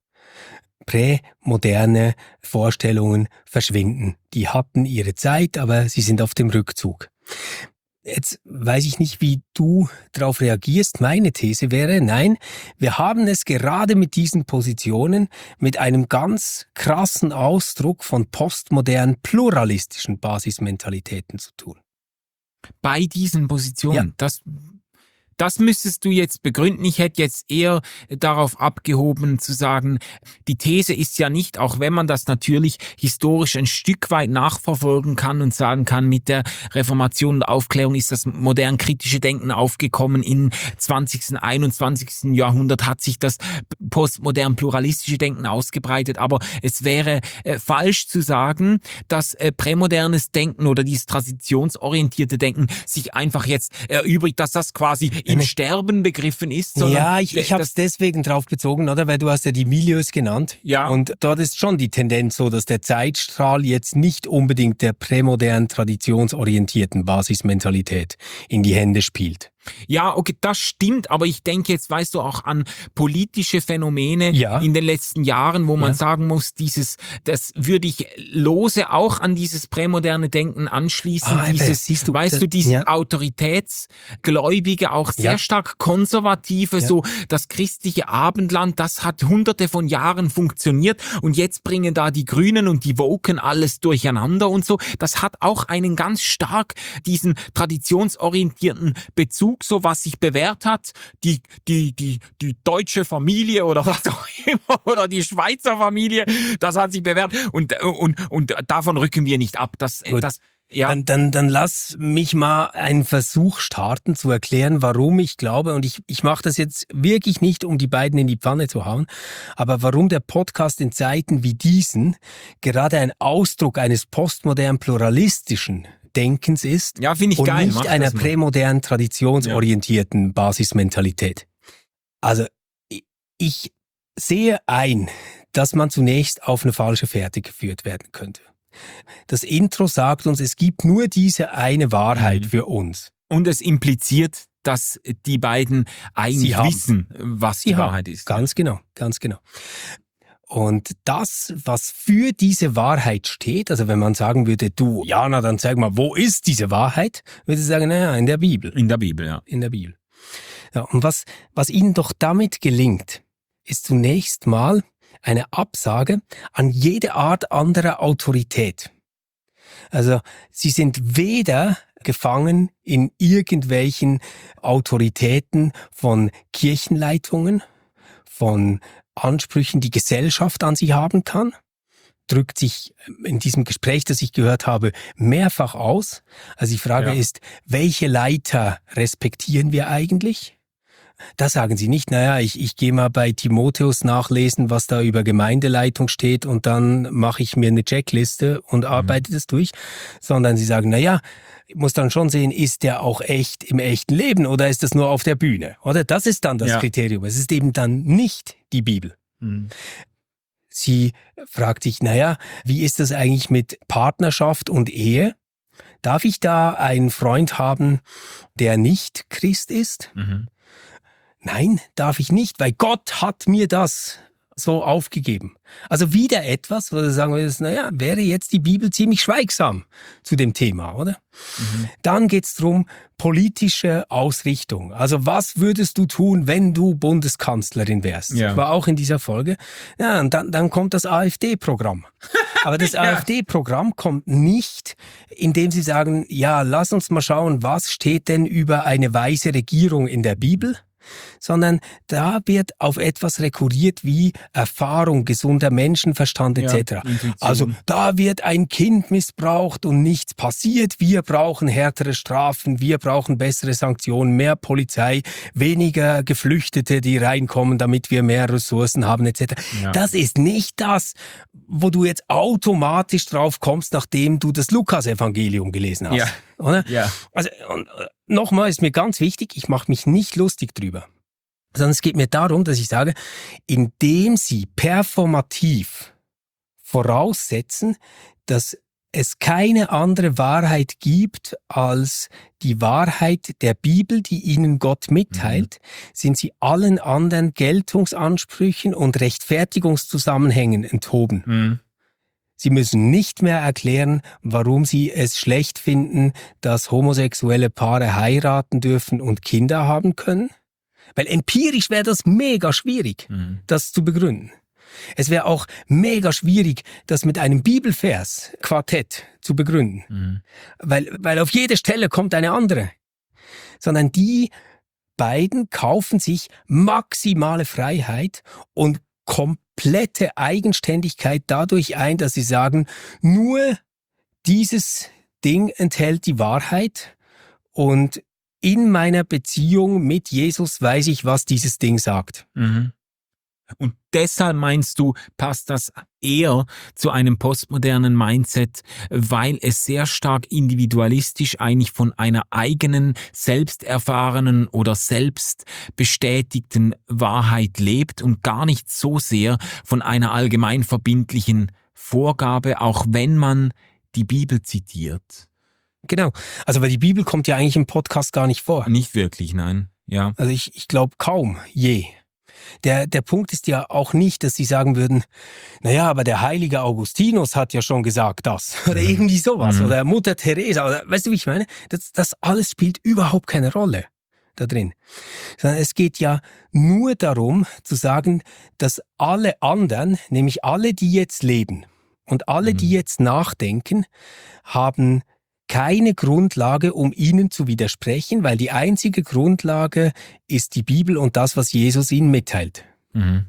Prämoderne Vorstellungen verschwinden. Die hatten ihre Zeit, aber sie sind auf dem Rückzug. Jetzt weiß ich nicht, wie du darauf reagierst. Meine These wäre, nein, wir haben es gerade mit diesen Positionen mit einem ganz krassen Ausdruck von postmodernen, pluralistischen Basismentalitäten zu tun. Bei diesen Positionen, das müsstest du jetzt begründen. Ich hätte jetzt eher darauf abgehoben zu sagen, die These ist ja nicht, auch wenn man das natürlich historisch ein Stück weit nachverfolgen kann und sagen kann, mit der Reformation und Aufklärung ist das modern kritische Denken aufgekommen. Im 20., 21. Jahrhundert hat sich das postmodern pluralistische Denken ausgebreitet. Aber es wäre falsch zu sagen, dass prämodernes Denken oder dieses traditionsorientierte Denken sich einfach jetzt erübrigt, dass das quasi im Sterben begriffen ist. Ja, ich habe es deswegen drauf bezogen, oder? Weil du hast ja die Milieus genannt. Ja. Und dort ist schon die Tendenz so, dass der Zeitstrahl jetzt nicht unbedingt der prämodern traditionsorientierten Basismentalität in die Hände spielt. Ja, okay, das stimmt, aber ich denke jetzt, weißt du, auch an politische Phänomene in den letzten Jahren, wo man sagen muss, das würde ich lose auch an dieses prämoderne Denken anschließen, dieses Autoritätsgläubige, auch sehr stark konservative, so das christliche Abendland, das hat hunderte von Jahren funktioniert und jetzt bringen da die Grünen und die Woken alles durcheinander und so. Das hat auch einen ganz stark diesen traditionsorientierten Bezug, so was sich bewährt hat, die deutsche Familie oder was auch immer oder die Schweizer Familie, das hat sich bewährt und davon rücken wir nicht ab. Dann lass mich mal einen Versuch starten zu erklären, warum ich glaube, und ich mache das jetzt wirklich nicht, um die beiden in die Pfanne zu hauen, aber warum der Podcast in Zeiten wie diesen gerade ein Ausdruck eines postmodern pluralistischen Denkens ist finde ich und geil. nicht einer prämodernen, traditionsorientierten Basismentalität. Also ich sehe ein, dass man zunächst auf eine falsche Fährte geführt werden könnte. Das Intro sagt uns, es gibt nur diese eine Wahrheit für uns. Und es impliziert, dass die beiden eigentlich wissen, was die Wahrheit ist. Ganz genau, ganz genau. Und das, was für diese Wahrheit steht, also wenn man sagen würde, du, Jana, dann sag mal, wo ist diese Wahrheit? Würde ich sagen, naja, in der Bibel. In der Bibel, ja. In der Bibel. Ja, und was ihnen doch damit gelingt, ist zunächst mal eine Absage an jede Art anderer Autorität. Also sie sind weder gefangen in irgendwelchen Autoritäten von Kirchenleitungen, von Ansprüchen, die Gesellschaft an sie haben kann, drückt sich in diesem Gespräch, das ich gehört habe, mehrfach aus. Also die Frage ist, welche Leiter respektieren wir eigentlich? Da sagen sie nicht, naja, ich gehe mal bei Timotheus nachlesen, was da über Gemeindeleitung steht und dann mache ich mir eine Checkliste und arbeite das durch, sondern sie sagen, naja, ich muss dann schon sehen, ist der auch echt im echten Leben oder ist das nur auf der Bühne? Oder das ist dann das Kriterium. Es ist eben dann nicht die Bibel. Sie fragt sich, naja, wie ist das eigentlich mit Partnerschaft und Ehe? Darf ich da einen Freund haben, der nicht Christ ist? Nein, darf ich nicht, weil Gott hat mir das so aufgegeben. Also wieder etwas, wo du sagen würdest, naja, wäre jetzt die Bibel ziemlich schweigsam zu dem Thema, oder? Dann geht's drum, politische Ausrichtung. Also was würdest du tun, wenn du Bundeskanzlerin wärst? Ja. War auch in dieser Folge. Ja, und dann kommt das AfD-Programm. Aber das AfD-Programm kommt nicht, indem sie sagen, ja, lass uns mal schauen, was steht denn über eine weise Regierung in der Bibel? Sondern da wird auf etwas rekurriert wie Erfahrung, gesunder Menschenverstand etc. Also da wird ein Kind missbraucht und nichts passiert. Wir brauchen härtere Strafen, wir brauchen bessere Sanktionen, mehr Polizei, weniger Geflüchtete, die reinkommen, damit wir mehr Ressourcen haben etc. Ja. Das ist nicht das, wo du jetzt automatisch drauf kommst, nachdem du das Lukas-Evangelium gelesen hast. Ja. Oder? Ja. Also nochmal ist mir ganz wichtig, ich mache mich nicht lustig drüber, sondern es geht mir darum, dass ich sage, indem sie performativ voraussetzen, dass es keine andere Wahrheit gibt als die Wahrheit der Bibel, die ihnen Gott mitteilt, sind sie allen anderen Geltungsansprüchen und Rechtfertigungszusammenhängen enthoben. Sie müssen nicht mehr erklären, warum sie es schlecht finden, dass homosexuelle Paare heiraten dürfen und Kinder haben können. Weil empirisch wäre das mega schwierig, das zu begründen. Es wäre auch mega schwierig, das mit einem Bibelvers, Quartett, zu begründen. Weil auf jede Stelle kommt eine andere. Sondern die beiden kaufen sich maximale Freiheit und komplette Eigenständigkeit dadurch ein, dass sie sagen, nur dieses Ding enthält die Wahrheit und in meiner Beziehung mit Jesus weiß ich, was dieses Ding sagt. Und deshalb meinst du, passt das eher zu einem postmodernen Mindset, weil es sehr stark individualistisch eigentlich von einer eigenen, selbsterfahrenen oder selbstbestätigten Wahrheit lebt und gar nicht so sehr von einer allgemeinverbindlichen Vorgabe, auch wenn man die Bibel zitiert. Genau. Also weil die Bibel kommt ja eigentlich im Podcast gar nicht vor. Nicht wirklich, nein. Ja. Also ich glaube kaum je. Der Punkt ist ja auch nicht, dass sie sagen würden, naja, aber der heilige Augustinus hat ja schon gesagt das. Oder irgendwie sowas. Oder Mutter Teresa. Oder, weißt du, wie ich meine? Das alles spielt überhaupt keine Rolle da drin. Sondern es geht ja nur darum zu sagen, dass alle anderen, nämlich alle, die jetzt leben und alle, die jetzt nachdenken, haben keine Grundlage, um ihnen zu widersprechen, weil die einzige Grundlage ist die Bibel und das, was Jesus ihnen mitteilt. Mhm.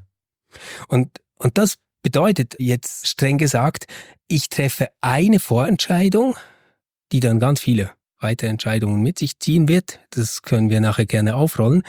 Und das bedeutet jetzt streng gesagt, ich treffe eine Vorentscheidung, die dann ganz viele weitere Entscheidungen mit sich ziehen wird. Das können wir nachher gerne aufrollen.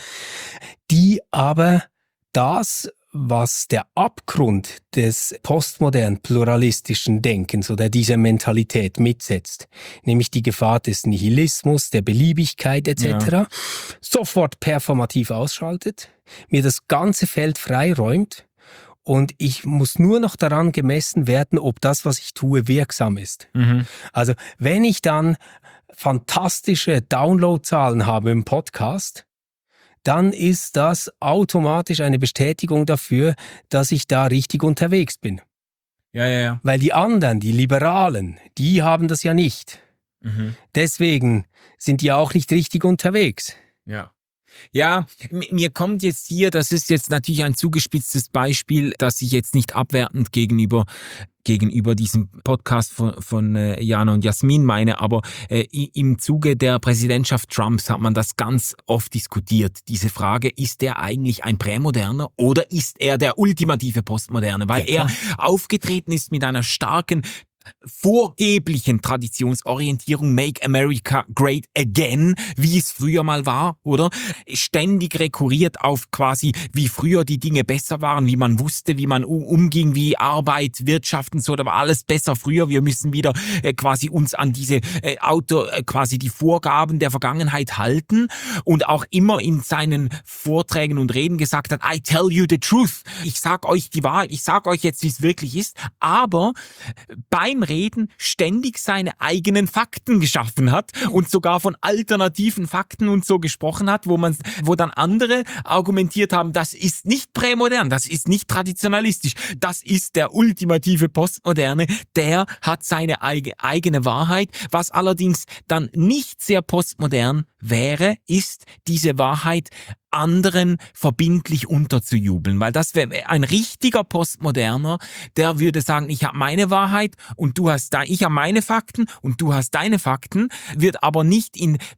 Die aber das, was der Abgrund des postmodern pluralistischen Denkens oder dieser Mentalität mitsetzt, nämlich die Gefahr des Nihilismus, der Beliebigkeit etc., sofort performativ ausschaltet, mir das ganze Feld freiräumt und ich muss nur noch daran gemessen werden, ob das, was ich tue, wirksam ist. Mhm. Also wenn ich dann fantastische Downloadzahlen habe im Podcast, dann ist das automatisch eine Bestätigung dafür, dass ich da richtig unterwegs bin. Ja. Weil die anderen, die Liberalen, die haben das ja nicht. Mhm. Deswegen sind die ja auch nicht richtig unterwegs. Ja. Ja, mir kommt jetzt hier, das ist jetzt natürlich ein zugespitztes Beispiel, das ich jetzt nicht abwertend gegenüber diesem Podcast von Jana und Jasmin meine, aber im Zuge der Präsidentschaft Trumps hat man das ganz oft diskutiert. Diese Frage, ist er eigentlich ein Prämoderner oder ist er der ultimative Postmoderne? Weil er aufgetreten ist mit einer starken vorgeblichen Traditionsorientierung, Make America Great Again, wie es früher mal war, oder? Ständig rekurriert auf quasi, wie früher die Dinge besser waren, wie man wusste, wie man umging, wie Arbeit, Wirtschaft und so, da war alles besser früher. Wir müssen wieder quasi uns an diese quasi die Vorgaben der Vergangenheit halten und auch immer in seinen Vorträgen und Reden gesagt hat, I tell you the truth. Ich sag euch die Wahrheit, ich sag euch jetzt, wie es wirklich ist, aber beim Reden ständig seine eigenen Fakten geschaffen hat und sogar von alternativen Fakten und so gesprochen hat, wo dann andere argumentiert haben, das ist nicht prämodern, das ist nicht traditionalistisch, das ist der ultimative Postmoderne, der hat seine eigene Wahrheit. Was allerdings dann nicht sehr postmodern wäre, ist diese Wahrheit anderen verbindlich unterzujubeln, weil das wäre ein richtiger Postmoderner, der würde sagen, ich habe meine Wahrheit und ich habe meine Fakten und du hast deine Fakten, wird aber nicht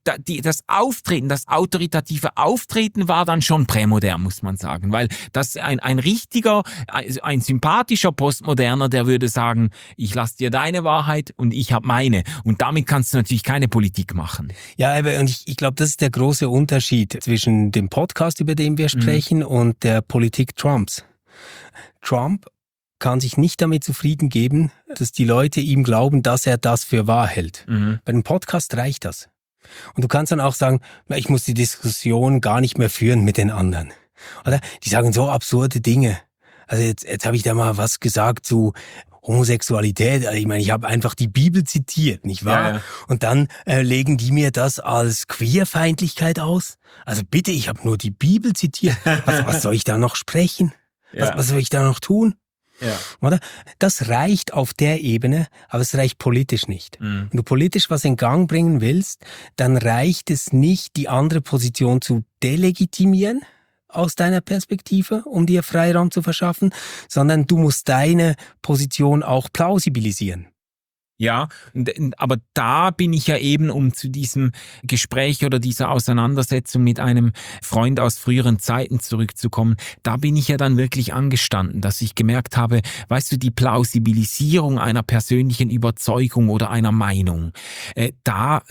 das Auftreten, das autoritative Auftreten war dann schon prämodern, muss man sagen, weil das ein richtiger, ein sympathischer Postmoderner, der würde sagen, ich lasse dir deine Wahrheit und ich habe meine und damit kannst du natürlich keine Politik machen. Ja, aber und ich glaube, das ist der große Unterschied zwischen dem Podcast, über den wir sprechen, und der Politik Trumps. Trump kann sich nicht damit zufrieden geben, dass die Leute ihm glauben, dass er das für wahr hält. Bei dem Podcast reicht das. Und du kannst dann auch sagen, ich muss die Diskussion gar nicht mehr führen mit den anderen. Oder? Die sagen so absurde Dinge. Also jetzt habe ich da mal was gesagt zu Homosexualität. Also ich meine, ich habe einfach die Bibel zitiert, nicht wahr? Ja. Und dann legen die mir das als Queerfeindlichkeit aus. Also bitte, ich habe nur die Bibel zitiert. Was soll ich da noch sprechen? Ja. Was soll ich da noch tun? Ja. Oder? Das reicht auf der Ebene, aber es reicht politisch nicht. Wenn du politisch was in Gang bringen willst, dann reicht es nicht, die andere Position zu delegitimieren aus deiner Perspektive, um dir Freiraum zu verschaffen, sondern du musst deine Position auch plausibilisieren. Ja, aber da bin ich ja eben, um zu diesem Gespräch oder dieser Auseinandersetzung mit einem Freund aus früheren Zeiten zurückzukommen, da bin ich ja dann wirklich angestanden, dass ich gemerkt habe, weißt du, die Plausibilisierung einer persönlichen Überzeugung oder einer Meinung, da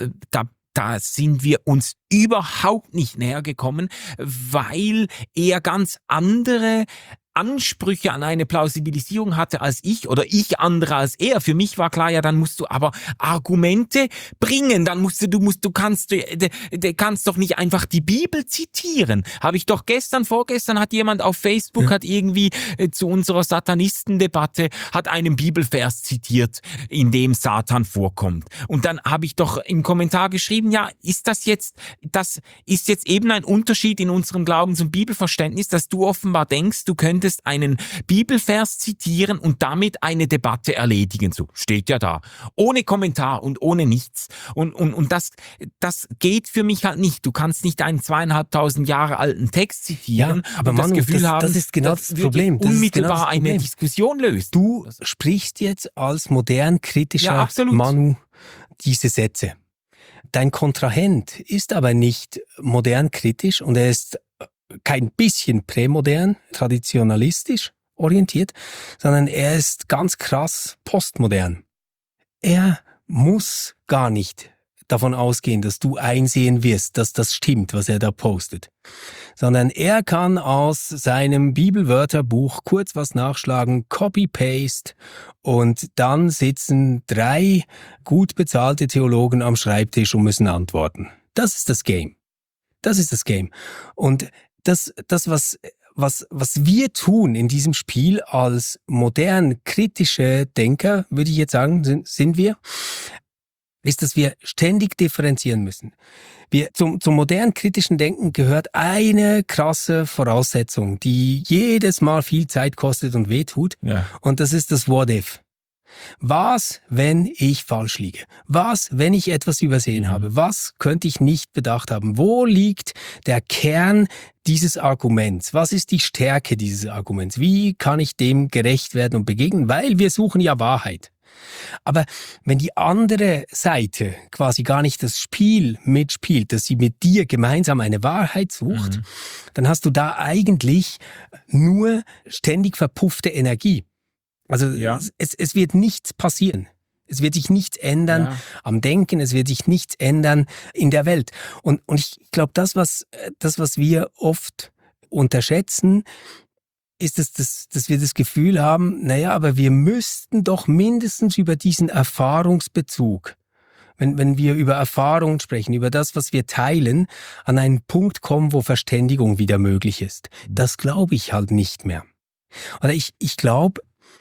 sind wir uns überhaupt nicht näher gekommen, weil er ganz andere Ansprüche an eine Plausibilisierung hatte als ich oder ich andere als er. Für mich war klar, ja, dann musst du aber Argumente bringen. Dann du kannst doch nicht einfach die Bibel zitieren. Habe ich doch vorgestern hat jemand auf Facebook hat irgendwie zu unserer Satanistendebatte hat einen Bibelvers zitiert, in dem Satan vorkommt. Und dann habe ich doch im Kommentar geschrieben, ja, das ist jetzt eben ein Unterschied in unserem Glaubens- und Bibelverständnis, dass du offenbar denkst, du könntest einen Bibelvers zitieren und damit eine Debatte erledigen. So steht ja da. Ohne Kommentar und ohne nichts. Und das geht für mich halt nicht. Du kannst nicht einen 2500 Jahre alten Text zitieren, ja, aber und Manu, das Gefühl haben, das ist genau das Problem. Unmittelbar eine Diskussion löst. Du sprichst jetzt als modern kritischer absolut. Manu diese Sätze. Dein Kontrahent ist aber nicht modern kritisch und er ist kein bisschen prämodern, traditionalistisch orientiert, sondern er ist ganz krass postmodern. Er muss gar nicht davon ausgehen, dass du einsehen wirst, dass das stimmt, was er da postet, sondern er kann aus seinem Bibelwörterbuch kurz was nachschlagen, Copy-Paste und dann sitzen 3 gut bezahlte Theologen am Schreibtisch und müssen antworten. Das ist das Game. Das ist das Game. Und das was wir tun in diesem Spiel als modern kritische Denker, würde ich jetzt sagen, sind wir, ist, dass wir ständig differenzieren müssen. Zum modern kritischen Denken gehört eine krasse Voraussetzung, die jedes Mal viel Zeit kostet und wehtut. Ja. Und das ist das What If. Was, wenn ich falsch liege? Was, wenn ich etwas übersehen habe? Was könnte ich nicht bedacht haben? Wo liegt der Kern dieses Arguments? Was ist die Stärke dieses Arguments? Wie kann ich dem gerecht werden und begegnen? Weil wir suchen ja Wahrheit. Aber wenn die andere Seite quasi gar nicht das Spiel mitspielt, dass sie mit dir gemeinsam eine Wahrheit sucht, dann hast du da eigentlich nur ständig verpuffte Energie. Also es wird nichts passieren. Es wird sich nichts ändern am Denken, es wird sich nichts ändern in der Welt. Und ich glaube, das, was wir oft unterschätzen, ist, dass wir das Gefühl haben, aber wir müssten doch mindestens über diesen Erfahrungsbezug, wenn wir über Erfahrungen sprechen, über das, was wir teilen, an einen Punkt kommen, wo Verständigung wieder möglich ist. Das glaube ich halt nicht mehr. Oder ich glaube,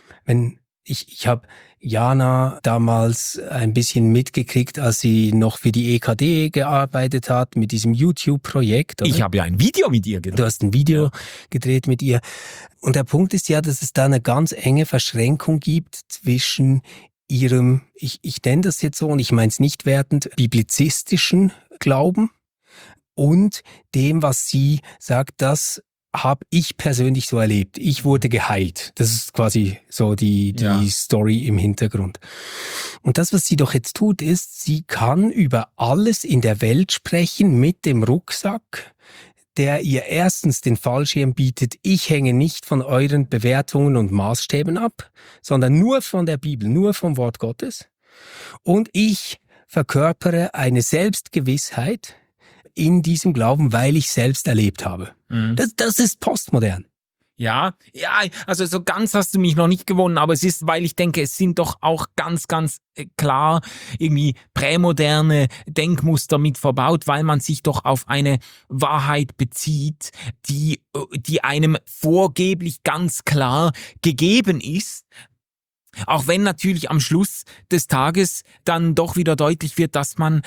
ich habe Jana damals ein bisschen mitgekriegt, als sie noch für die EKD gearbeitet hat, mit diesem YouTube-Projekt. Oder? Ich habe ja ein Video mit ihr gedreht. Du hast ein Video gedreht mit ihr. Und der Punkt ist ja, dass es da eine ganz enge Verschränkung gibt zwischen ihrem, ich nenne das jetzt so und ich meine es nicht wertend, biblizistischen Glauben und dem, was sie sagt, das habe ich persönlich so erlebt. Ich wurde geheilt. Das ist quasi so die Story im Hintergrund. Und das, was sie doch jetzt tut, ist, sie kann über alles in der Welt sprechen mit dem Rucksack, der ihr erstens den Fallschirm bietet, ich hänge nicht von euren Bewertungen und Maßstäben ab, sondern nur von der Bibel, nur vom Wort Gottes. Und ich verkörpere eine Selbstgewissheit in diesem Glauben, weil ich selbst erlebt habe. Das ist postmodern. Ja, also so ganz hast du mich noch nicht gewonnen, aber es ist, weil ich denke, es sind doch auch ganz, ganz klar irgendwie prämoderne Denkmuster mit verbaut, weil man sich doch auf eine Wahrheit bezieht, die einem vorgeblich ganz klar gegeben ist. Auch wenn natürlich am Schluss des Tages dann doch wieder deutlich wird, dass man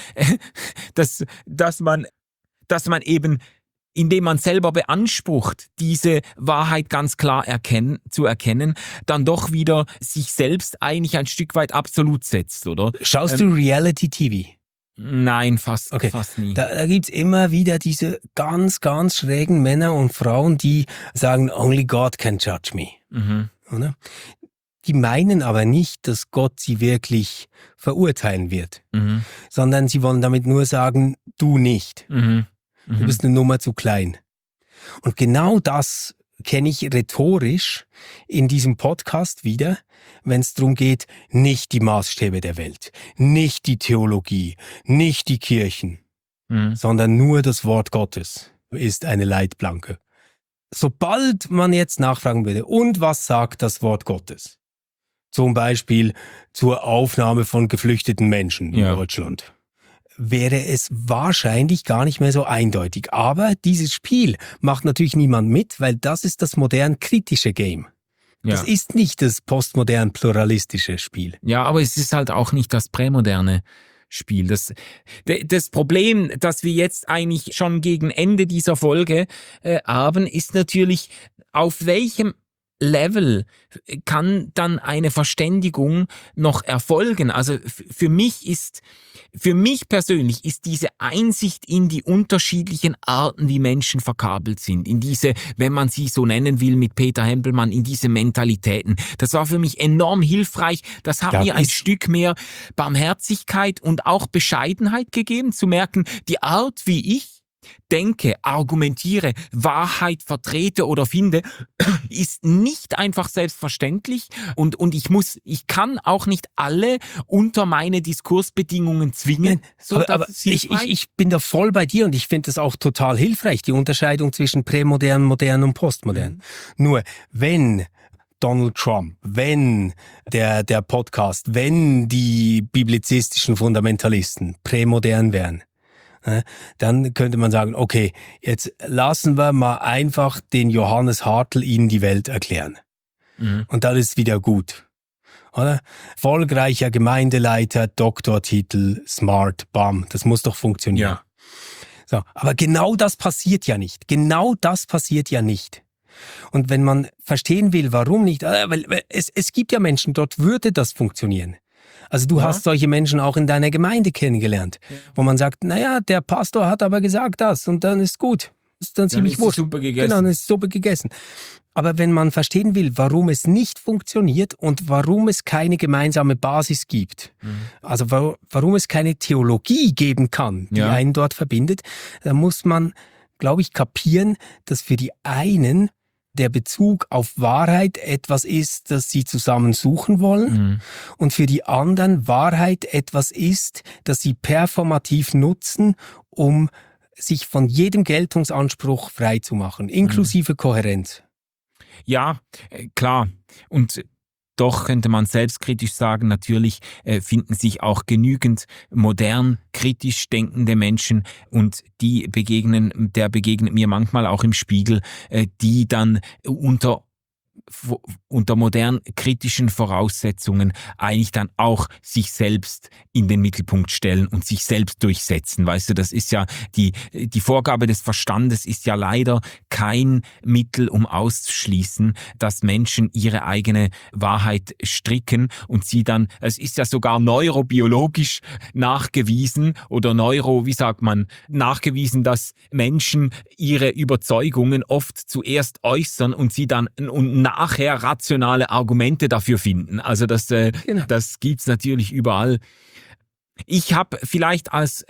eben, indem man selber beansprucht, diese Wahrheit ganz klar zu erkennen, dann doch wieder sich selbst eigentlich ein Stück weit absolut setzt, oder? Schaust du Reality-TV? Nein, fast nie. Da gibt's immer wieder diese ganz, ganz schrägen Männer und Frauen, die sagen, only God can judge me. Oder? Die meinen aber nicht, dass Gott sie wirklich verurteilen wird, sondern sie wollen damit nur sagen, du nicht. Du bist eine Nummer zu klein. Und genau das kenne ich rhetorisch in diesem Podcast wieder, wenn es darum geht, nicht die Maßstäbe der Welt, nicht die Theologie, nicht die Kirchen, sondern nur das Wort Gottes ist eine Leitplanke. sobald man jetzt nachfragen würde, und was sagt das Wort Gottes? Zum Beispiel zur Aufnahme von geflüchteten Menschen in Deutschland. Wäre es wahrscheinlich gar nicht mehr so eindeutig. Aber dieses Spiel macht natürlich niemand mit, weil das ist das modern kritische Game. Das ist nicht das postmodern pluralistische Spiel. Ja, aber es ist halt auch nicht das prämoderne Spiel. Das Problem, das wir jetzt eigentlich schon gegen Ende dieser Folge haben, ist natürlich, auf welchem Level kann dann eine Verständigung noch erfolgen? Also für mich persönlich ist diese Einsicht in die unterschiedlichen Arten, wie Menschen verkabelt sind, in diese, wenn man sie so nennen will, mit Peter Hempelmann, in diese Mentalitäten. Das war für mich enorm hilfreich. Das hat mir ein Stück mehr Barmherzigkeit und auch Bescheidenheit gegeben, zu merken, die Art, wie ich denke, argumentiere, Wahrheit vertrete oder finde, ist nicht einfach selbstverständlich und ich kann auch nicht alle unter meine Diskursbedingungen zwingen. Aber ich bin da voll bei dir und ich finde das auch total hilfreich, die Unterscheidung zwischen prämodern, modern und postmodern. Nur, wenn Donald Trump, wenn der Podcast, wenn die biblizistischen Fundamentalisten prämodern wären, dann könnte man sagen, okay, jetzt lassen wir mal einfach den Johannes Hartl ihnen die Welt erklären. Und dann ist wieder gut. Oder? Erfolgreicher Gemeindeleiter, Doktortitel, smart, bam, das muss doch funktionieren. Ja. So, aber genau das passiert ja nicht. Und wenn man verstehen will, warum nicht, weil es gibt ja Menschen, dort würde das funktionieren. Also du hast solche Menschen auch in deiner Gemeinde kennengelernt, wo man sagt, naja, der Pastor hat aber gesagt das und dann ist gut. Ist dann ziemlich wurscht. Suppe gegessen. Genau, dann ist Suppe gegessen. Aber wenn man verstehen will, warum es nicht funktioniert und warum es keine gemeinsame Basis gibt, also warum es keine Theologie geben kann, die einen dort verbindet, dann muss man, glaube ich, kapieren, dass für die einen der Bezug auf Wahrheit etwas ist, das sie zusammen suchen wollen und für die anderen Wahrheit etwas ist, das sie performativ nutzen, um sich von jedem Geltungsanspruch frei zu machen, inklusive Kohärenz. Ja, klar. Und doch könnte man selbstkritisch sagen, natürlich finden sich auch genügend modern, kritisch denkende Menschen und der begegnet mir manchmal auch im Spiegel, die dann unter modern kritischen Voraussetzungen eigentlich dann auch sich selbst in den Mittelpunkt stellen und sich selbst durchsetzen. Weißt du, das ist ja die Vorgabe des Verstandes ist ja leider kein Mittel, um auszuschließen, dass Menschen ihre eigene Wahrheit stricken und sie dann, es ist ja sogar neurobiologisch nachgewiesen oder nachgewiesen, dass Menschen ihre Überzeugungen oft zuerst äußern und sie dann nachher rationale Argumente dafür finden. Also das gibt's natürlich überall. Ich habe vielleicht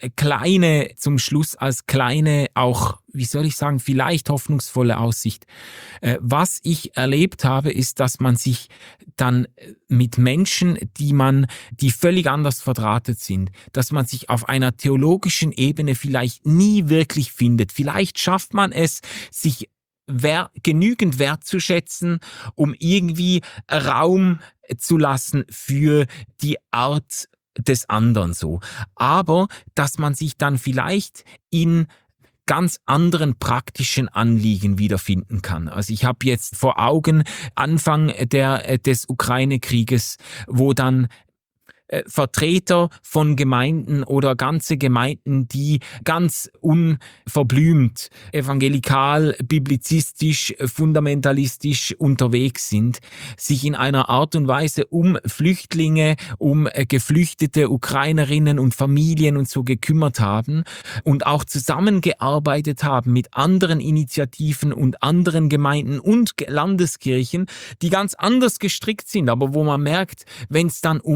zum Schluss als kleine auch, wie soll ich sagen, vielleicht hoffnungsvolle Aussicht. Was ich erlebt habe, ist, dass man sich dann mit Menschen, die völlig anders verdrahtet sind, dass man sich auf einer theologischen Ebene vielleicht nie wirklich findet. Vielleicht schafft man es, sich genügend wertzuschätzen, um irgendwie Raum zu lassen für die Art des anderen so. Aber dass man sich dann vielleicht in ganz anderen praktischen Anliegen wiederfinden kann. Also ich habe jetzt vor Augen Anfang des Ukraine-Krieges, wo dann Vertreter von Gemeinden oder ganze Gemeinden, die ganz unverblümt evangelikal, biblizistisch, fundamentalistisch unterwegs sind, sich in einer Art und Weise um Flüchtlinge, um geflüchtete Ukrainerinnen und Familien und so gekümmert haben und auch zusammengearbeitet haben mit anderen Initiativen und anderen Gemeinden und Landeskirchen, die ganz anders gestrickt sind, aber wo man merkt, wenn es dann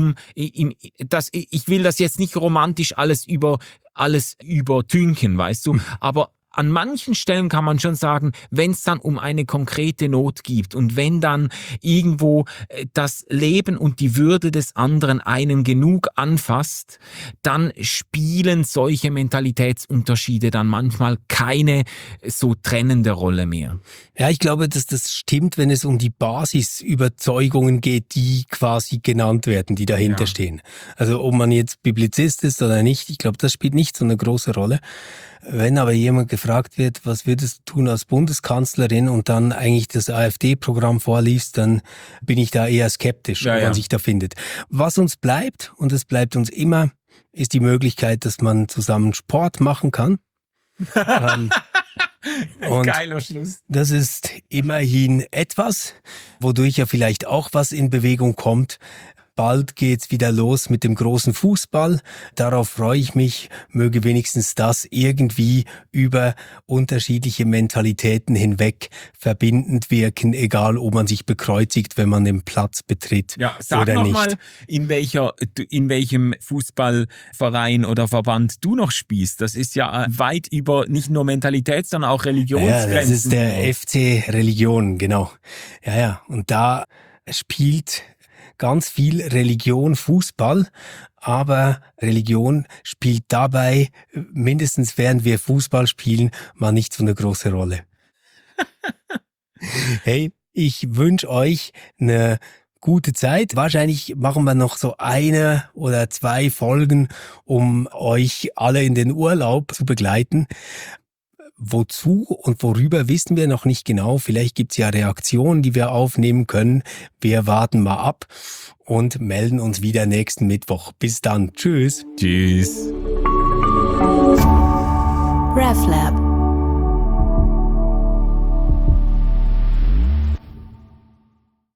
ich will das jetzt nicht romantisch alles übertünchen, weißt du, aber an manchen Stellen kann man schon sagen, wenn es dann um eine konkrete Not geht und wenn dann irgendwo das Leben und die Würde des anderen einen genug anfasst, dann spielen solche Mentalitätsunterschiede dann manchmal keine so trennende Rolle mehr. Ja, ich glaube, dass das stimmt, wenn es um die Basisüberzeugungen geht, die quasi genannt werden, die dahinter stehen. Also ob man jetzt Biblizist ist oder nicht, ich glaube, das spielt nicht so eine große Rolle. Wenn aber jemand gefragt wird, was würdest du tun als Bundeskanzlerin und dann eigentlich das AfD-Programm vorliest, dann bin ich da eher skeptisch, ob man sich da findet. Was uns bleibt, und es bleibt uns immer, ist die Möglichkeit, dass man zusammen Sport machen kann. Und geiler Schluss. das ist immerhin etwas, wodurch ja vielleicht auch was in Bewegung kommt. Bald geht's wieder los mit dem großen Fußball. Darauf freue ich mich. Möge wenigstens das irgendwie über unterschiedliche Mentalitäten hinweg verbindend wirken, egal ob man sich bekreuzigt, wenn man den Platz betritt sag oder noch nicht. Mal, in welchem Fußballverein oder Verband du noch spielst. Das ist ja weit über nicht nur Mentalität, sondern auch Religionsgrenzen. Ja, das ist der FC Religion, genau. Ja. Und da spielt ganz viel Religion, Fußball, aber Religion spielt dabei, mindestens während wir Fußball spielen, mal nicht so eine große Rolle. Hey, ich wünsche euch eine gute Zeit. Wahrscheinlich machen wir noch so 1 oder 2 Folgen, um euch alle in den Urlaub zu begleiten. Wozu und worüber wissen wir noch nicht genau. Vielleicht gibt's ja Reaktionen, die wir aufnehmen können. Wir warten mal ab und melden uns wieder nächsten Mittwoch. Bis dann. Tschüss. Tschüss. RefLab